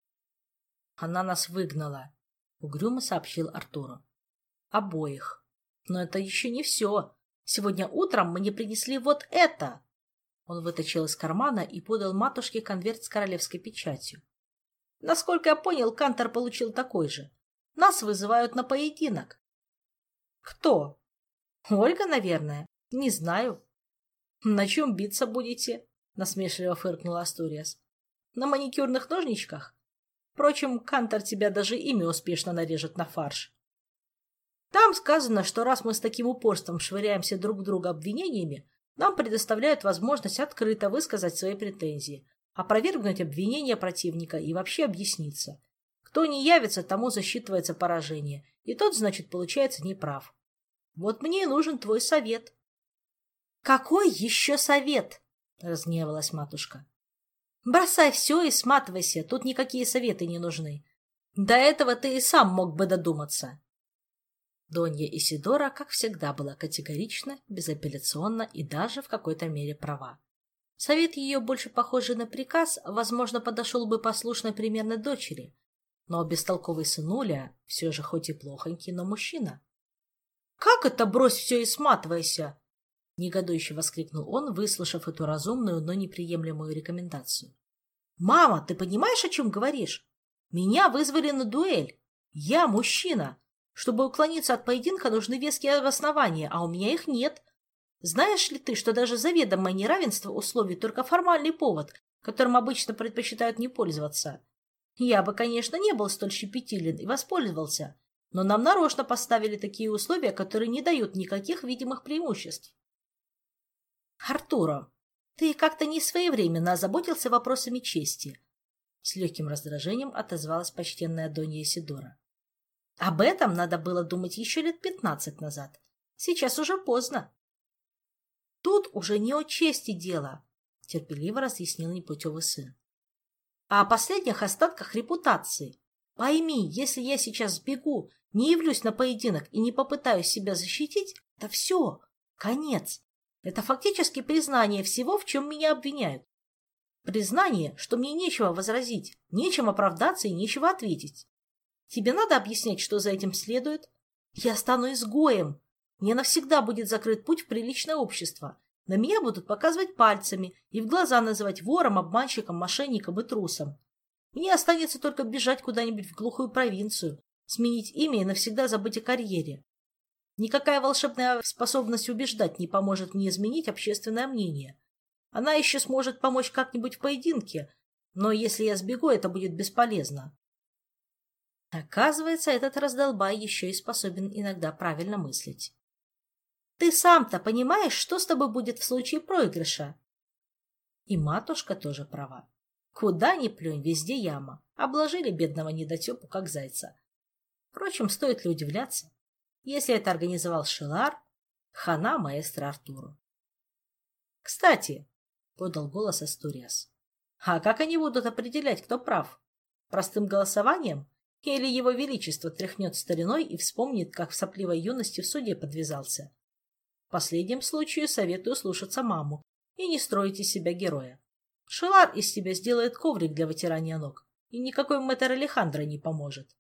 Она нас выгнала, — угрюмо сообщил Артуру. Обоих. Но это еще не все. Сегодня утром мне принесли вот это. Он вытащил из кармана и подал матушке конверт с королевской печатью. Насколько я понял, Кантор получил такой же. Нас вызывают на поединок. Кто? Ольга, наверное. Не знаю. На чем биться будете? Насмешливо фыркнула Астуриас. На маникюрных ножничках? Впрочем, Кантор тебя даже ими успешно нарежет на фарш. Там сказано, что раз мы с таким упорством швыряемся друг в друга обвинениями, нам предоставляют возможность открыто высказать свои претензии, опровергнуть обвинения противника и вообще объясниться. Кто не явится, тому засчитывается поражение, и тот, значит, получается неправ. Вот мне и нужен твой совет. — Какой еще совет? — разгневалась матушка. — Бросай все и сматывайся, тут никакие советы не нужны. До этого ты и сам мог бы додуматься. Донья Исидора, как всегда, была категорична, безапелляционна и даже в какой-то мере права. Совет ее, больше похожий на приказ, возможно, подошел бы послушной примерной дочери, но бестолковый сынуля все же хоть и плохонький, но мужчина. — Как это брось все и сматывайся? — негодующе воскликнул он, выслушав эту разумную, но неприемлемую рекомендацию. — Мама, ты понимаешь, о чем говоришь? Меня вызвали на дуэль. Я мужчина. Чтобы уклониться от поединка, нужны веские основания, а у меня их нет. Знаешь ли ты, что даже заведомое неравенство условий только формальный повод, которым обычно предпочитают не пользоваться? Я бы, конечно, не был столь щепетилен и воспользовался, но нам нарочно поставили такие условия, которые не дают никаких видимых преимуществ. Артуро, ты как-то не своевременно озаботился вопросами чести. С легким раздражением отозвалась почтенная Донья Исидора. Об этом надо было думать еще лет 15 назад. Сейчас уже поздно. Тут тут уже не о чести дело, терпеливо разъяснил непутевый сын, а о последних остатках репутации. Пойми, если я сейчас сбегу, не явлюсь на поединок и не попытаюсь себя защитить, то все, конец. Это фактически признание всего, в чем меня обвиняют. Признание, что мне нечего возразить, нечем оправдаться и нечего ответить. Тебе надо объяснять, что за этим следует? Я стану изгоем. Мне навсегда будет закрыт путь в приличное общество. На меня будут показывать пальцами и в глаза называть вором, обманщиком, мошенником и трусом. Мне останется только бежать куда-нибудь в глухую провинцию, сменить имя и навсегда забыть о карьере. Никакая волшебная способность убеждать не поможет мне изменить общественное мнение. Она еще сможет помочь как-нибудь в поединке, но если я сбегу, это будет бесполезно. Оказывается, этот раздолбай еще и способен иногда правильно мыслить. Ты сам-то понимаешь, что с тобой будет в случае проигрыша? И матушка тоже права. Куда ни плюнь, везде яма. Обложили бедного недотепу, как зайца. Впрочем, стоит ли удивляться? Если это организовал Шелар, хана маэстро Артуру. — Кстати, — подал голос Астуриас, — а как они будут определять, кто прав? Простым голосованием? Или его величество тряхнет стариной и вспомнит, как в сопливой юности в суде подвязался? В последнем случае советую слушаться маму и не строить из себя героя. Шелар из тебя сделает коврик для вытирания ног, и никакой мэтр Алехандро не поможет.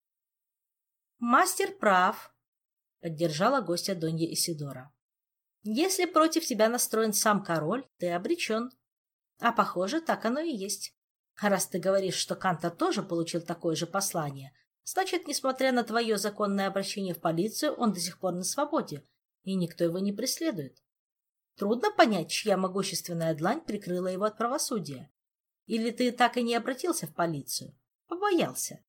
— Мастер прав, — поддержала гостья Донья Исидора. — Если против тебя настроен сам король, ты обречен. А похоже, так оно и есть. Раз ты говоришь, что Кантор тоже получил такое же послание, значит, несмотря на твое законное обращение в полицию, он до сих пор на свободе, и никто его не преследует. Трудно понять, чья могущественная длань прикрыла его от правосудия. Или ты так и не обратился в полицию? Побоялся.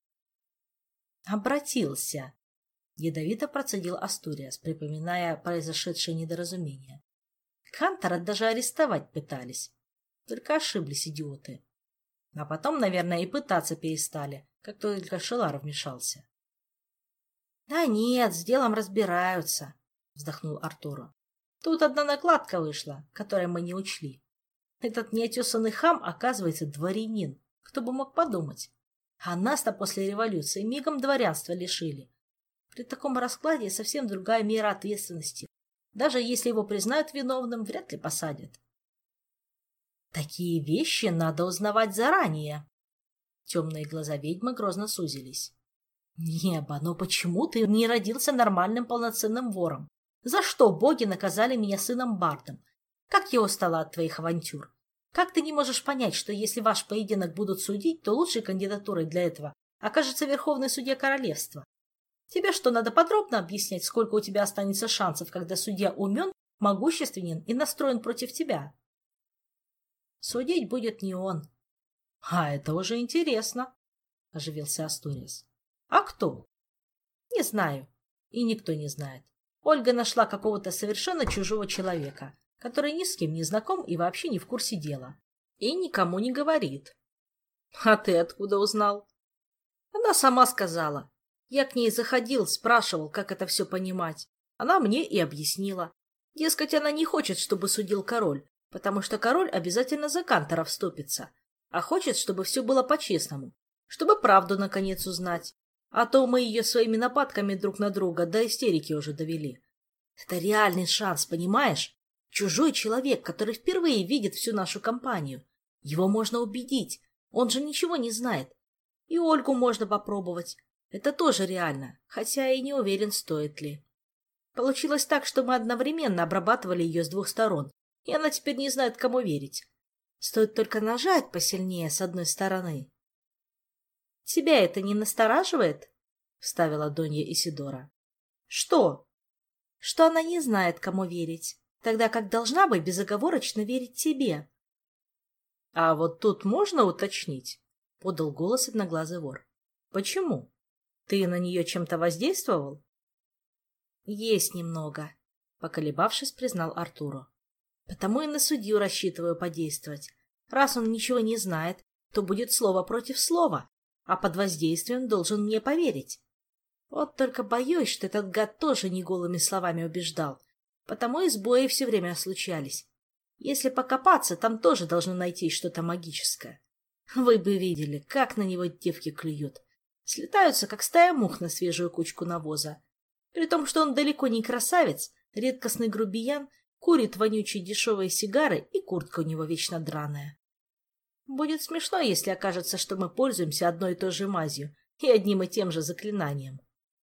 Обратился. Ядовито процедил Астуриас, припоминая произошедшее недоразумение. Кантора даже арестовать пытались. Только ошиблись идиоты. А потом, наверное, и пытаться перестали, как только Шелар вмешался. — Да нет, с делом разбираются, — вздохнул Артуро. — Тут одна накладка вышла, которой мы не учли. Этот неотесанный хам, оказывается, дворянин. Кто бы мог подумать. А нас-то после революции мигом дворянства лишили. При таком раскладе совсем другая мера ответственности. Даже если его признают виновным, вряд ли посадят. Такие вещи надо узнавать заранее. Темные глаза ведьмы грозно сузились. Небо, но почему ты не родился нормальным полноценным вором? За что боги наказали меня сыном Бардом? Как я устала от твоих авантюр. Как ты не можешь понять, что если ваш поединок будут судить, то лучшей кандидатурой для этого окажется верховный судья королевства? Тебе что, надо подробно объяснять, сколько у тебя останется шансов, когда судья умен, могущественен и настроен против тебя? Судить будет не он. — А это уже интересно, — оживился Астуриас. — А кто? — Не знаю. И никто не знает. Ольга нашла какого-то совершенно чужого человека, который ни с кем не знаком и вообще не в курсе дела. И никому не говорит. — А ты откуда узнал? Она сама сказала. Я к ней заходил, спрашивал, как это все понимать. Она мне и объяснила. Дескать, она не хочет, чтобы судил король, потому что король обязательно за Кантора вступится, а хочет, чтобы все было по-честному, чтобы правду наконец узнать. А то мы ее своими нападками друг на друга до истерики уже довели. Это реальный шанс, понимаешь? Чужой человек, который впервые видит всю нашу компанию. Его можно убедить, он же ничего не знает. И Ольгу можно попробовать. Это тоже реально, хотя и не уверен, стоит ли. Получилось так, что мы одновременно обрабатывали ее с двух сторон, и она теперь не знает, кому верить. Стоит только нажать посильнее с одной стороны. — Тебя это не настораживает? — вставила Донья Исидора. — Что? — Что она не знает, кому верить, тогда как должна бы безоговорочно верить тебе. — А вот тут можно уточнить? — подал голос одноглазый вор. — Почему? Ты на нее чем-то воздействовал? — Есть немного, — поколебавшись, признал Артуро. — Потому и на судью рассчитываю подействовать. Раз он ничего не знает, то будет слово против слова, а под воздействием должен мне поверить. Вот только боюсь, что этот гад тоже не голыми словами убеждал. Потому и сбои все время случались. Если покопаться, там тоже должно найтись что-то магическое. Вы бы видели, как на него девки клюют. Слетаются, как стая мух на свежую кучку навоза. При том, что он далеко не красавец, редкостный грубиян, курит вонючие дешевые сигары, и куртка у него вечно драная. Будет смешно, если окажется, что мы пользуемся одной и той же мазью и одним и тем же заклинанием.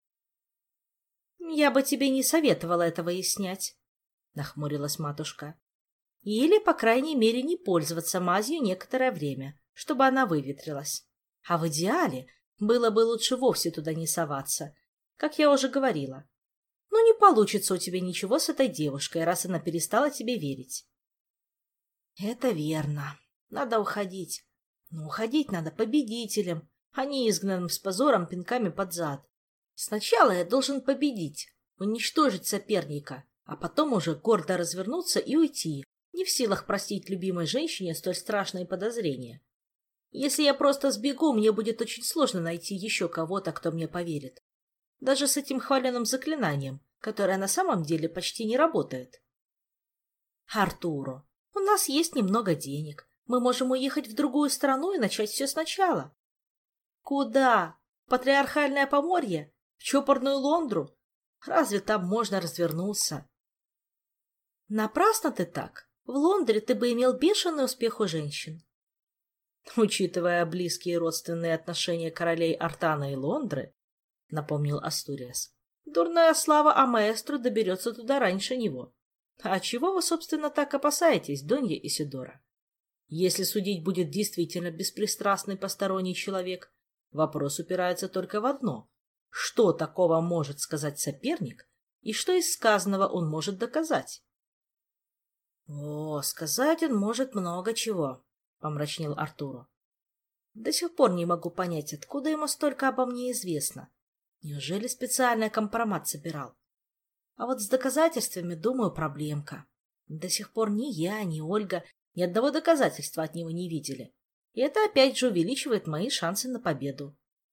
«Я бы тебе не советовала это выяснять», — нахмурилась матушка. «Или, по крайней мере, не пользоваться мазью некоторое время, чтобы она выветрилась. А в идеале было бы лучше вовсе туда не соваться, как я уже говорила. Но не получится у тебя ничего с этой девушкой, раз она перестала тебе верить». «Это верно. Надо уходить. Но уходить надо победителем, а не изгнанным с позором пинками под зад. Сначала я должен победить, уничтожить соперника, а потом уже гордо развернуться и уйти, не в силах простить любимой женщине столь страшные подозрения. Если я просто сбегу, мне будет очень сложно найти еще кого-то, кто мне поверит. Даже с этим хваленым заклинанием, которое на самом деле почти не работает. Артуро, у нас есть немного денег. Мы можем уехать в другую страну и начать все сначала. Куда? В патриархальное Поморье? В чопорную Лондру? Разве там можно развернуться? Напрасно ты так. В Лондре ты бы имел бешеный успех у женщин. Учитывая близкие родственные отношения королей Артана и Лондры, напомнил Астуриас, дурная слава о маэстро доберется туда раньше него. А чего вы, собственно, так опасаетесь, Донья Исидора? Если судить будет действительно беспристрастный посторонний человек, вопрос упирается только в одно. Что такого может сказать соперник, и что из сказанного он может доказать? — О, сказать он может много чего, — помрачнел Артуро. — До сих пор не могу понять, откуда ему столько обо мне известно. Неужели специально компромат собирал? А вот с доказательствами, думаю, проблемка. До сих пор ни я, ни Ольга ни одного доказательства от него не видели. И это опять же увеличивает мои шансы на победу.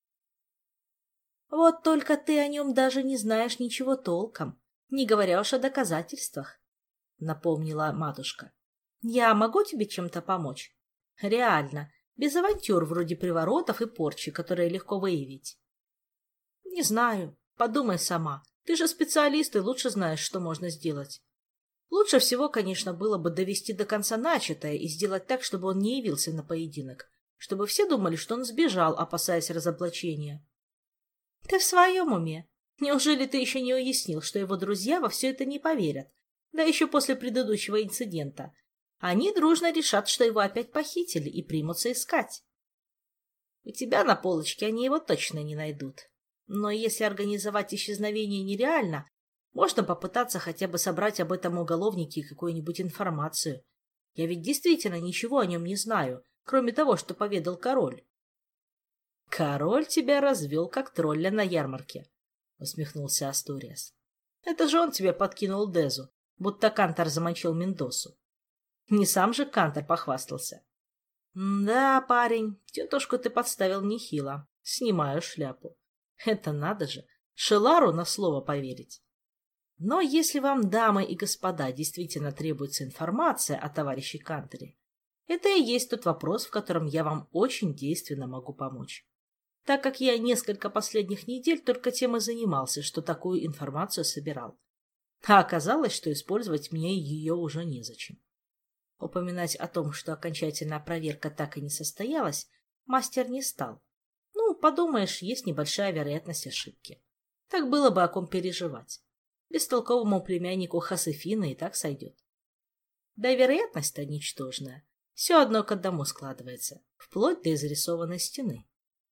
Вот только ты о нем даже не знаешь ничего толком, не говоря уж о доказательствах, — напомнила матушка. Я могу тебе чем-то помочь? Реально, без авантюр вроде приворотов и порчи, которые легко выявить. Не знаю, подумай сама. Ты же специалист и лучше знаешь, что можно сделать. Лучше всего, конечно, было бы довести до конца начатое и сделать так, чтобы он не явился на поединок, чтобы все думали, что он сбежал, опасаясь разоблачения. Ты в своем уме? Неужели ты еще не уяснил, что его друзья во все это не поверят, да еще после предыдущего инцидента? Они дружно решат, что его опять похитили, и примутся искать. У тебя на полочке они его точно не найдут. Но если организовать исчезновение нереально, можно попытаться хотя бы собрать об этом уголовнике какую-нибудь информацию. Я ведь действительно ничего о нем не знаю, кроме того, что поведал король. — Король тебя развел, как тролля на ярмарке, — усмехнулся Астуриас. — Это же он тебе подкинул Дезу, будто Кантор замочил Мендосу. Не сам же Кантор похвастался. — Да, парень, тетушку ты подставил нехило. Снимаю шляпу. Это надо же, Шелару на слово поверить. Но если вам, дамы и господа, действительно требуется информация о товарище Канторе, это и есть тот вопрос, в котором я вам очень действенно могу помочь. Так как я несколько последних недель только тем и занимался, что такую информацию собирал. А оказалось, что использовать мне ее уже незачем. Упоминать о том, что окончательная проверка так и не состоялась, мастер не стал. Ну, подумаешь, есть небольшая вероятность ошибки. Так было бы о ком переживать. Бестолковому племяннику Хасефина и так сойдет. Да и вероятность-то ничтожная. Все одно к одному складывается, вплоть до изрисованной стены.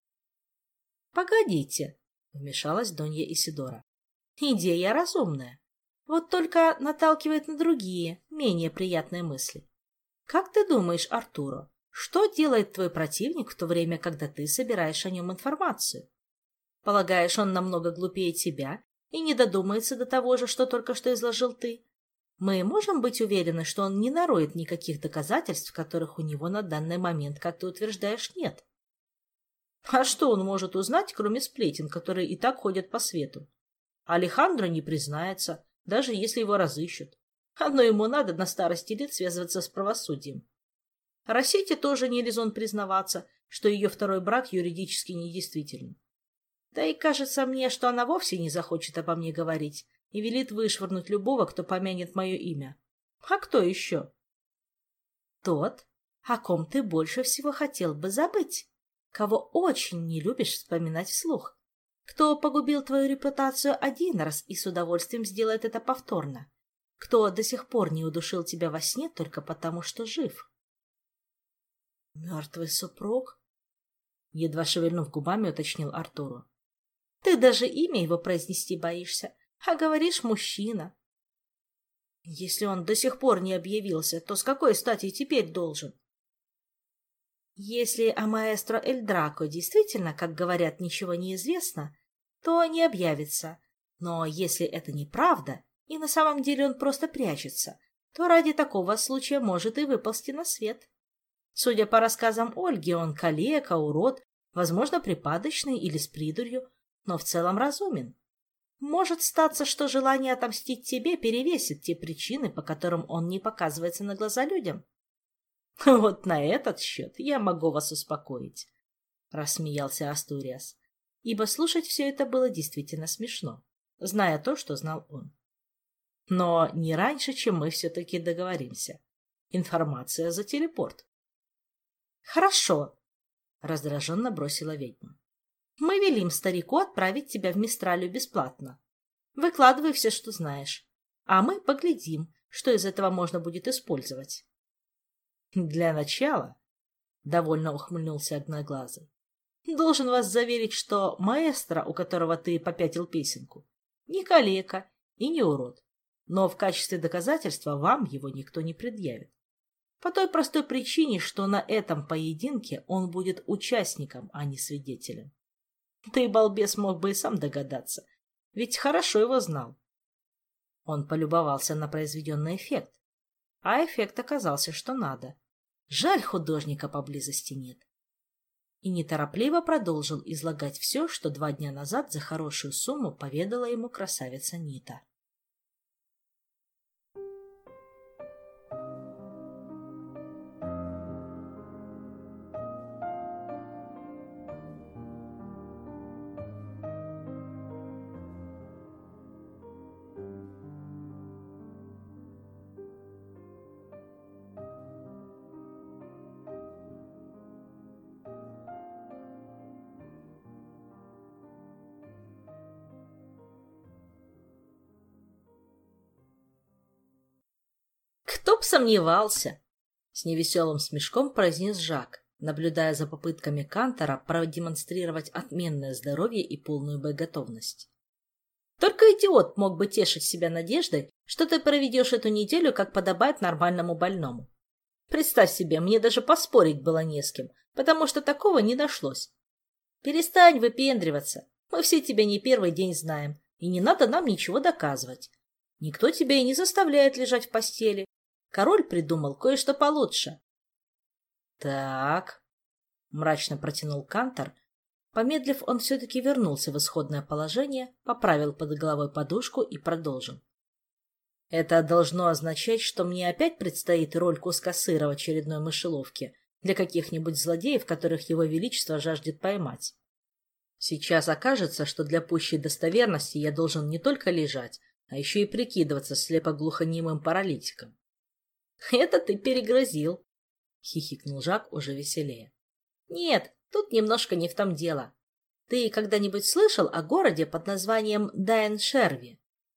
— Погодите, — вмешалась Донья Исидора. — Идея разумная. Вот только наталкивает на другие, менее приятные мысли. Как ты думаешь, Артуро, что делает твой противник в то время, когда ты собираешь о нем информацию? Полагаешь, он намного глупее тебя и не додумается до того же, что только что изложил ты? Мы можем быть уверены, что он не нароет никаких доказательств, которых у него на данный момент, как ты утверждаешь, нет. А что он может узнать, кроме сплетен, которые и так ходят по свету? Алехандро не признается, даже если его разыщут. Одно ему надо на старости лет связываться с правосудием. Рассете тоже не резон признаваться, что ее второй брак юридически недействителен. Да и кажется мне, что она вовсе не захочет обо мне говорить и велит вышвырнуть любого, кто помянет мое имя. А кто еще? Тот, о ком ты больше всего хотел бы забыть, кого очень не любишь вспоминать вслух, кто погубил твою репутацию один раз и с удовольствием сделает это повторно, кто до сих пор не удушил тебя во сне только потому, что жив. Мертвый супруг? Едва шевельнув губами, уточнил Артуру. Ты даже имя его произнести боишься, а говоришь мужчина. Если он до сих пор не объявился, то с какой стати теперь должен? Если о маэстро Эль Драко действительно, как говорят, ничего не известно, то не объявится. Но если это неправда, и на самом деле он просто прячется, то ради такого случая может и выползти на свет. Судя по рассказам Ольги, он калека, урод, возможно, припадочный или с придурью, но в целом разумен. Может статься, что желание отомстить тебе перевесит те причины, по которым он не показывается на глаза людям. — Вот на этот счет я могу вас успокоить, — рассмеялся Астуриас, ибо слушать все это было действительно смешно, зная то, что знал он. Но не раньше, чем мы все-таки договоримся. Информация за телепорт. — Хорошо, — раздраженно бросила ведьма. — Мы велим старику отправить тебя в Мистралию бесплатно. Выкладывай все, что знаешь, а мы поглядим, что из этого можно будет использовать. — Для начала, — довольно ухмыльнулся Одноглазый, — должен вас заверить, что маэстро, у которого ты попятил песенку, не калека и не урод, но в качестве доказательства вам его никто не предъявит. По той простой причине, что на этом поединке он будет участником, а не свидетелем. Ты, балбес, мог бы и сам догадаться, ведь хорошо его знал. Он полюбовался на произведенный эффект, а эффект оказался, что надо. Жаль, художника поблизости нет. И неторопливо продолжил излагать все, что 2 дня назад за хорошую сумму поведала ему красавица Нита. «Кто б сомневался!» — с невеселым смешком произнес Жак, наблюдая за попытками Кантора продемонстрировать отменное здоровье и полную боеготовность. «Только идиот мог бы тешить себя надеждой, что ты проведешь эту неделю, как подобает нормальному больному. Представь себе, мне даже поспорить было не с кем, потому что такого не нашлось. Перестань выпендриваться, мы все тебя не первый день знаем, и не надо нам ничего доказывать. Никто тебя и не заставляет лежать в постели. Король придумал кое-что получше. — Так, — мрачно протянул Кантор. Помедлив, он все-таки вернулся в исходное положение, поправил под головой подушку и продолжил. — Это должно означать, что мне опять предстоит роль куска сыра в очередной мышеловке для каких-нибудь злодеев, которых его величество жаждет поймать. Сейчас окажется, что для пущей достоверности я должен не только лежать, а еще и прикидываться слепо-глухонемым паралитиком. — Это ты перегрозил, — хихикнул Жак уже веселее. — Нет, тут немножко не в том дело. Ты когда-нибудь слышал о городе под названием Дайн-Шерви?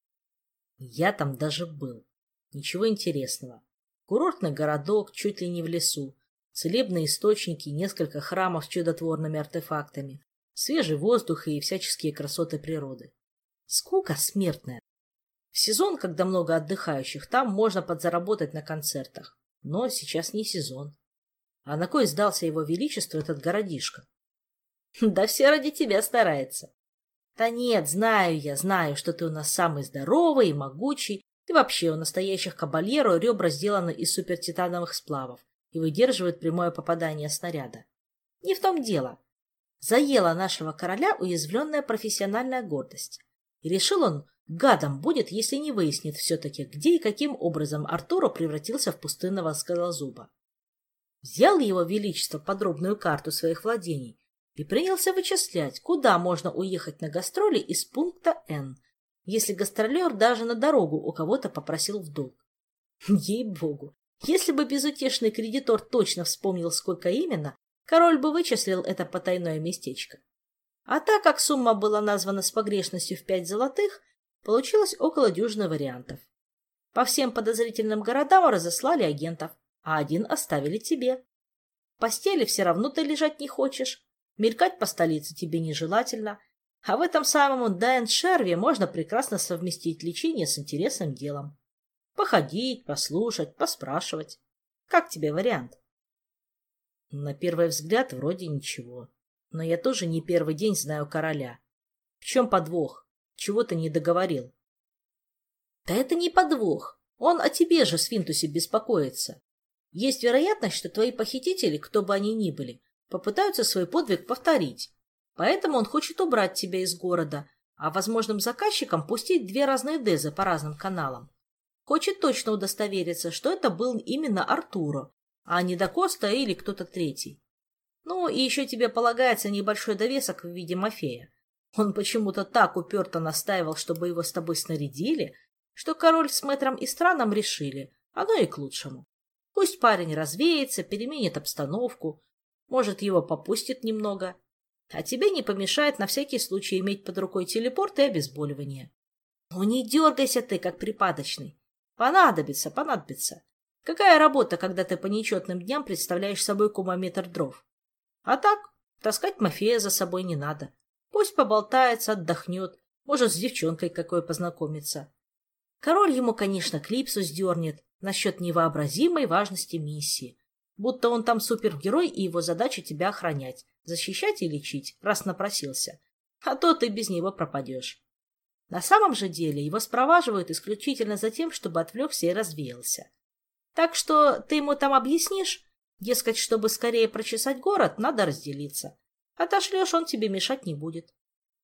Я там даже был. Ничего интересного. Курортный городок, чуть ли не в лесу, целебные источники, несколько храмов с чудотворными артефактами, свежий воздух и всяческие красоты природы. Скука смертная. В сезон, когда много отдыхающих, там можно подзаработать на концертах. Но сейчас не сезон. А на кой сдался его величеству этот городишко? Да все ради тебя старается. Да нет, знаю, что ты у нас самый здоровый и могучий, и вообще у настоящих кабальеро ребра сделаны из супертитановых сплавов и выдерживают прямое попадание снаряда. Не в том дело. Заела нашего короля уязвленная профессиональная гордость. И решил он Гадом будет, если не выяснит все-таки, где и каким образом Артуро превратился в пустынного скалозуба. Взял его величество подробную карту своих владений и принялся вычислять, куда можно уехать на гастроли из пункта Н, если гастролер даже на дорогу у кого-то попросил в долг. Ей-богу, если бы безутешный кредитор точно вспомнил, сколько именно, король бы вычислил это потайное местечко. А так как сумма была названа с погрешностью в 5 золотых, получилось около дюжины вариантов. По всем подозрительным городам разослали агентов, а один оставили тебе. В постели все равно ты лежать не хочешь, мелькать по столице тебе нежелательно, а в этом самом Дайн-Шерве можно прекрасно совместить лечение с интересным делом. Походить, послушать, поспрашивать. Как тебе вариант? На первый взгляд вроде ничего, но я тоже не первый день знаю короля. В чем подвох? Чего ты не договорил? Да это не подвох. Он о тебе же, Сфинтусе, беспокоится. Есть вероятность, что твои похитители, кто бы они ни были, попытаются свой подвиг повторить. Поэтому он хочет убрать тебя из города, а возможным заказчикам пустить 2 разные дезы по разным каналам. Хочет точно удостовериться, что это был именно Артуро, а не Дакоста или кто-то третий. Ну, и еще тебе полагается небольшой довесок в виде Мафея. Он почему-то так уперто настаивал, чтобы его с тобой снарядили, что король с мэтром и страном решили, оно и к лучшему. Пусть парень развеется, переменит обстановку, может, его попустит немного, а тебе не помешает на всякий случай иметь под рукой телепорт и обезболивание. Ну не дергайся ты, как припадочный. Понадобится, понадобится. Какая работа, когда ты по нечетным дням представляешь собой кубометр дров? А так, таскать Мафея за собой не надо. Пусть поболтается, отдохнет, может, с девчонкой какой познакомиться. Король ему, конечно, клипсу сдернет насчет невообразимой важности миссии. Будто он там супергерой, и его задача тебя охранять, защищать и лечить, раз напросился. А то ты без него пропадешь. На самом же деле его спроваживают исключительно за тем, чтобы отвлекся и развеялся. Так что ты ему там объяснишь, дескать, чтобы скорее прочесать город, надо разделиться. Отошлешь, он тебе мешать не будет.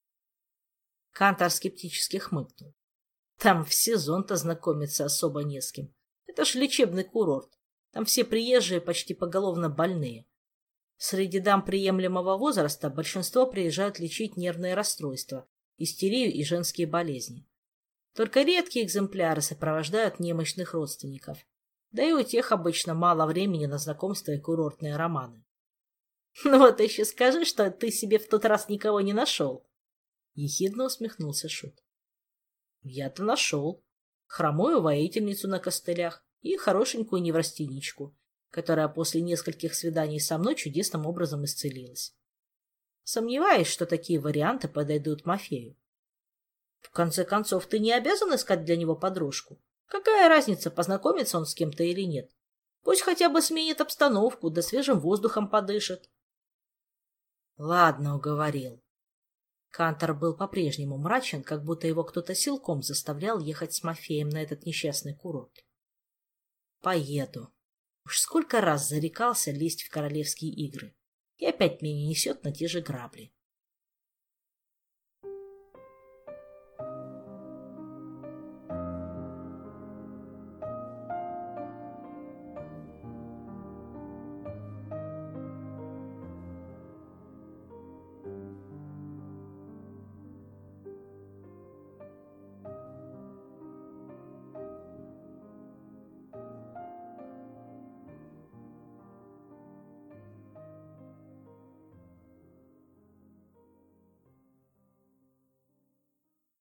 Кантор скептически хмыкнул. Там в сезон-то знакомиться особо не с кем. Это ж лечебный курорт. Там все приезжие почти поголовно больные. Среди дам приемлемого возраста большинство приезжают лечить нервные расстройства, истерию и женские болезни. Только редкие экземпляры сопровождают немощных родственников. Да и у тех обычно мало времени на знакомства и курортные романы. Ну вот еще скажи, что ты себе в тот раз никого не нашел. Ехидно усмехнулся Шут. Я-то нашел. Хромую воительницу на костылях и хорошенькую неврастеничку, которая после нескольких свиданий со мной чудесным образом исцелилась. Сомневаюсь, что такие варианты подойдут Мафею. В конце концов, ты не обязан искать для него подружку. Какая разница, познакомится он с кем-то или нет? Пусть хотя бы сменит обстановку, да свежим воздухом подышит. Ладно, уговорил. Кантор был по-прежнему мрачен, как будто его кто-то силком заставлял ехать с Мафеем на этот несчастный курорт. Поеду. Уж сколько раз зарекался лезть в королевские игры. И опять меня несет на те же грабли.